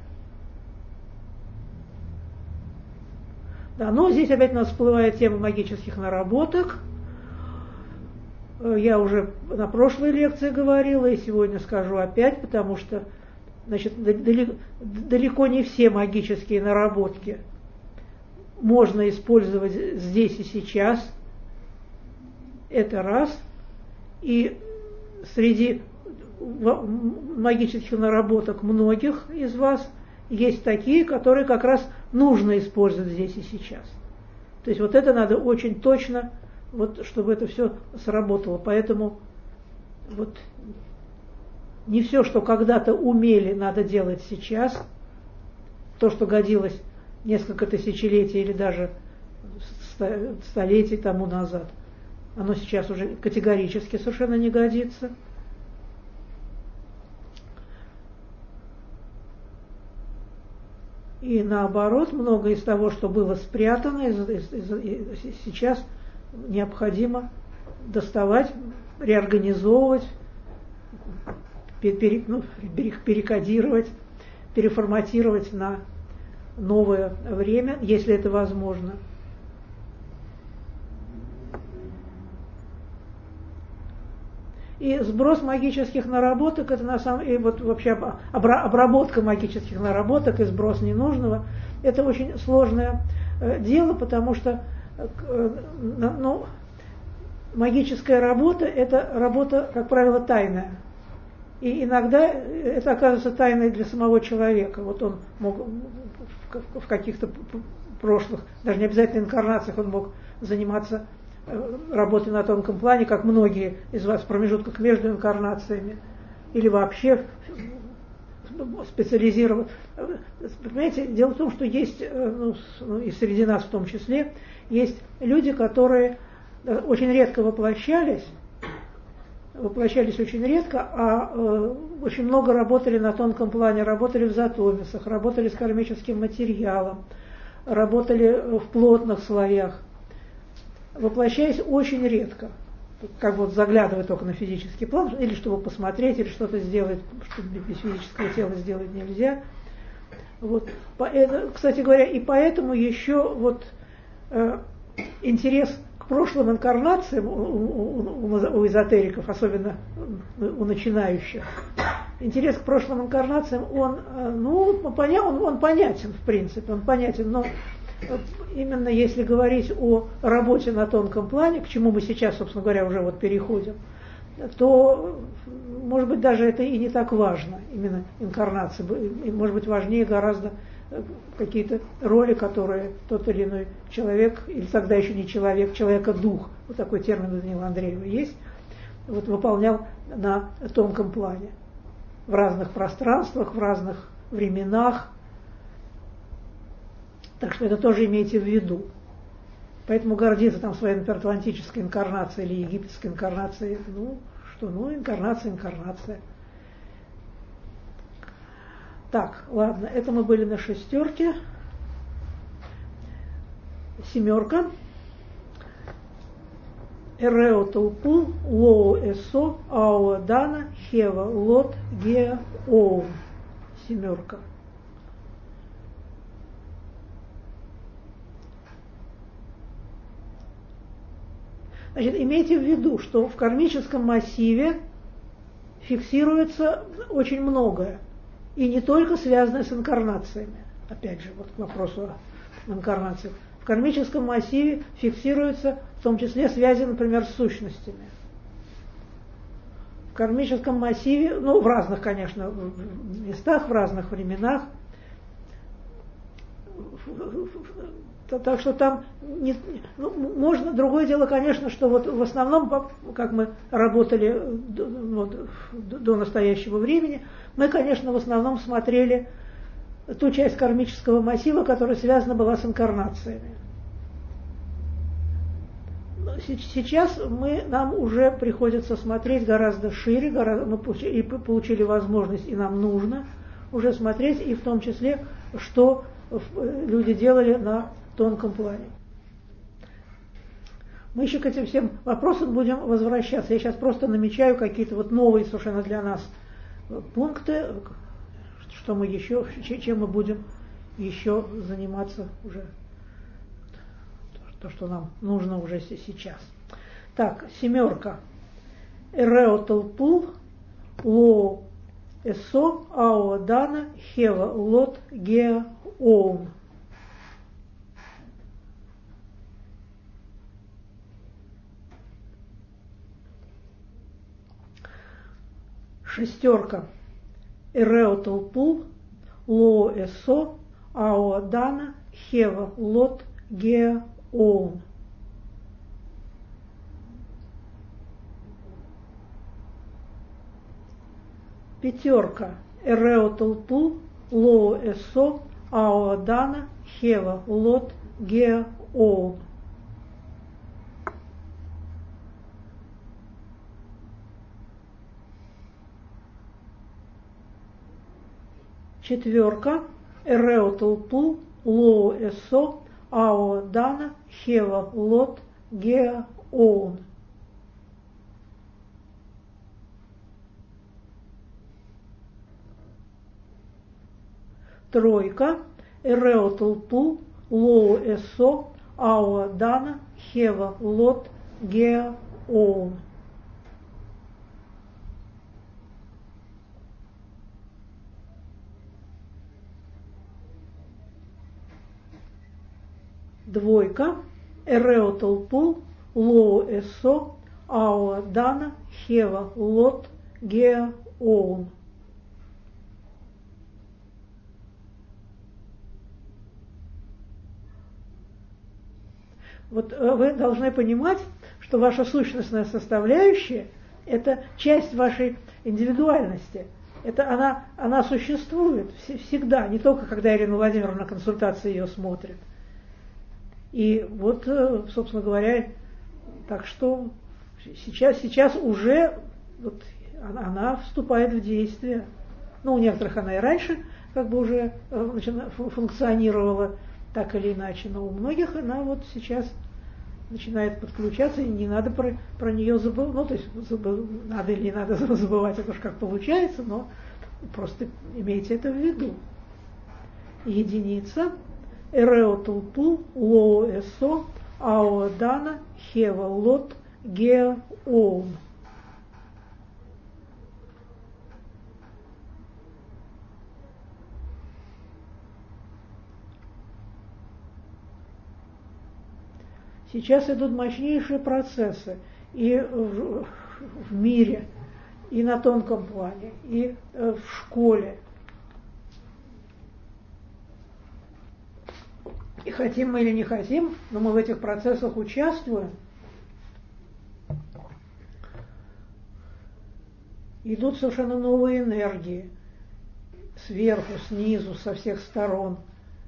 Да, здесь опять у нас всплывает тема магических наработок. я уже на прошлой лекции говорила и сегодня скажу опять, потому что, значит, далеко не все магические наработки можно использовать здесь и сейчас. Это раз. И среди магических наработок многих из вас есть такие, которые как раз нужно использовать здесь и сейчас. То есть вот это надо очень точно, вот, чтобы это все сработало. Поэтому вот не все, что когда-то умели, надо делать сейчас. То, что годилось несколько тысячелетий или даже столетий тому назад, оно сейчас уже категорически совершенно не годится. И наоборот, многое из того, что было спрятано, сейчас необходимо доставать, реорганизовывать, перекодировать, переформатировать на новое время, если это возможно. И сброс магических наработок, это на самом деле, вот вообще обработка магических наработок и сброс ненужного, это очень сложное дело, потому что магическая работа, это работа, как правило, тайная. И иногда это оказывается тайной для самого человека. Вот он мог в каких-то прошлых, даже не обязательно инкарнациях, он мог заниматься работой на тонком плане, как многие из вас в промежутках между инкарнациями, или вообще специализироваться. Понимаете, дело в том, что есть, и среди нас в том числе, есть люди, которые очень редко воплощались очень редко, а очень много работали на тонком плане, работали в затомисах, работали с кармическим материалом, работали в плотных слоях, воплощаясь очень редко, как вот заглядывая только на физический план, или чтобы посмотреть, или что-то сделать, что без физического тела сделать нельзя. Вот. Кстати говоря, и поэтому еще вот интерес к прошлым инкарнациям у эзотериков, особенно у начинающих, интерес к прошлым инкарнациям, он понятен, в принципе, он понятен, но именно если говорить о работе на тонком плане, к чему мы сейчас, собственно говоря, уже вот переходим, то, может быть, даже это и не так важно, именно инкарнация, и, может быть, важнее гораздо какие-то роли, которые тот или иной человек, или тогда еще не человек, человека-дух, вот такой термин у Даниила Андреева есть, вот выполнял на тонком плане, в разных пространствах, в разных временах. Так что это тоже имейте в виду. Поэтому гордиться там своей, например, атлантической инкарнацией или египетской инкарнацией, инкарнация. Так, ладно, это мы были на шестерке. Семерка. Эрео толпу, лоо эсо, ао дана, хева, лот, геа, оу. Семерка. Значит, имейте в виду, что в кармическом массиве фиксируется очень многое. И не только связанное с инкарнациями. Опять же, вот к вопросу о инкарнациях. В кармическом массиве фиксируются в том числе связи, например, с сущностями. В кармическом массиве, в разных, конечно, местах, в разных временах. Так что там можно, другое дело, конечно, что вот в основном, как мы работали до настоящего времени, мы, конечно, в основном смотрели ту часть кармического массива, которая связана была с инкарнациями. Сейчас нам уже приходится смотреть гораздо шире, мы получили возможность, и нам нужно уже смотреть, и в том числе, что люди делали на тонком плане. Мы еще к этим всем вопросам будем возвращаться. Я сейчас просто намечаю какие-то вот новые совершенно для нас пункты, что мы еще, чем мы будем еще заниматься уже, то, что нам нужно уже сейчас. Так, семерка. Эреотолпул, Ло Эсо, Ао Дана, Хева Лот Геа Оун. Шестерка. Эреотолпул, Ло Эсо, Ао Дана, Хева Лот Геа Оун. Пятерка. Эреотолпул, Ло Эсо, Ао Дана, Хева Лот Геа Оун. Четверка. Эреотолпул, Ло Эсо, Ао Дана, Хева Лот Геа Оун. Тройка. Эреотолпул, Ло Эсо, Ао Дана, Хева Лот Геа Оун. Двойка. Эреотолпул, Ло Эсо, Ао Дана, Хева Лот Геа Оун. Вот вы должны понимать, что ваша сущностная составляющая – это часть вашей индивидуальности. Это она существует всегда, не только когда Ирина Владимировна на консультации ее смотрит. И вот, собственно говоря, так что сейчас уже вот она вступает в действие. Ну, у некоторых она и раньше как бы уже функционировала так или иначе, но у многих она вот сейчас начинает подключаться, и не надо про нее забывать. Ну, то есть надо или не надо забывать, это уж как получается, но просто имейте это в виду. Единица. Эреотолпул, Ло Эсо, Ао Дана, Хева Лот Геа Оун. Сейчас идут мощнейшие процессы и в мире, и на тонком плане, и в школе. И хотим мы или не хотим, но мы в этих процессах участвуем. Идут совершенно новые энергии. Сверху, снизу, со всех сторон.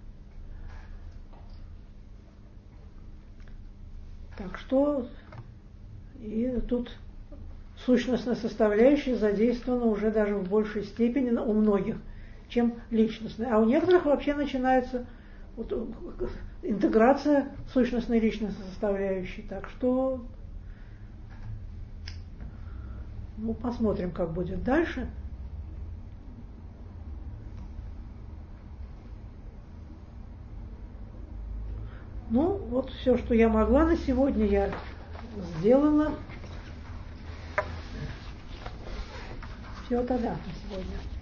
Так что и тут сущностная составляющая задействована уже даже в большей степени у многих, чем личностная. А у некоторых вообще начинается вот интеграция сущностной и личностной составляющей. Так что ну, посмотрим, как будет дальше. Ну, вот все, что я могла на сегодня, я сделала. Все тогда на сегодня.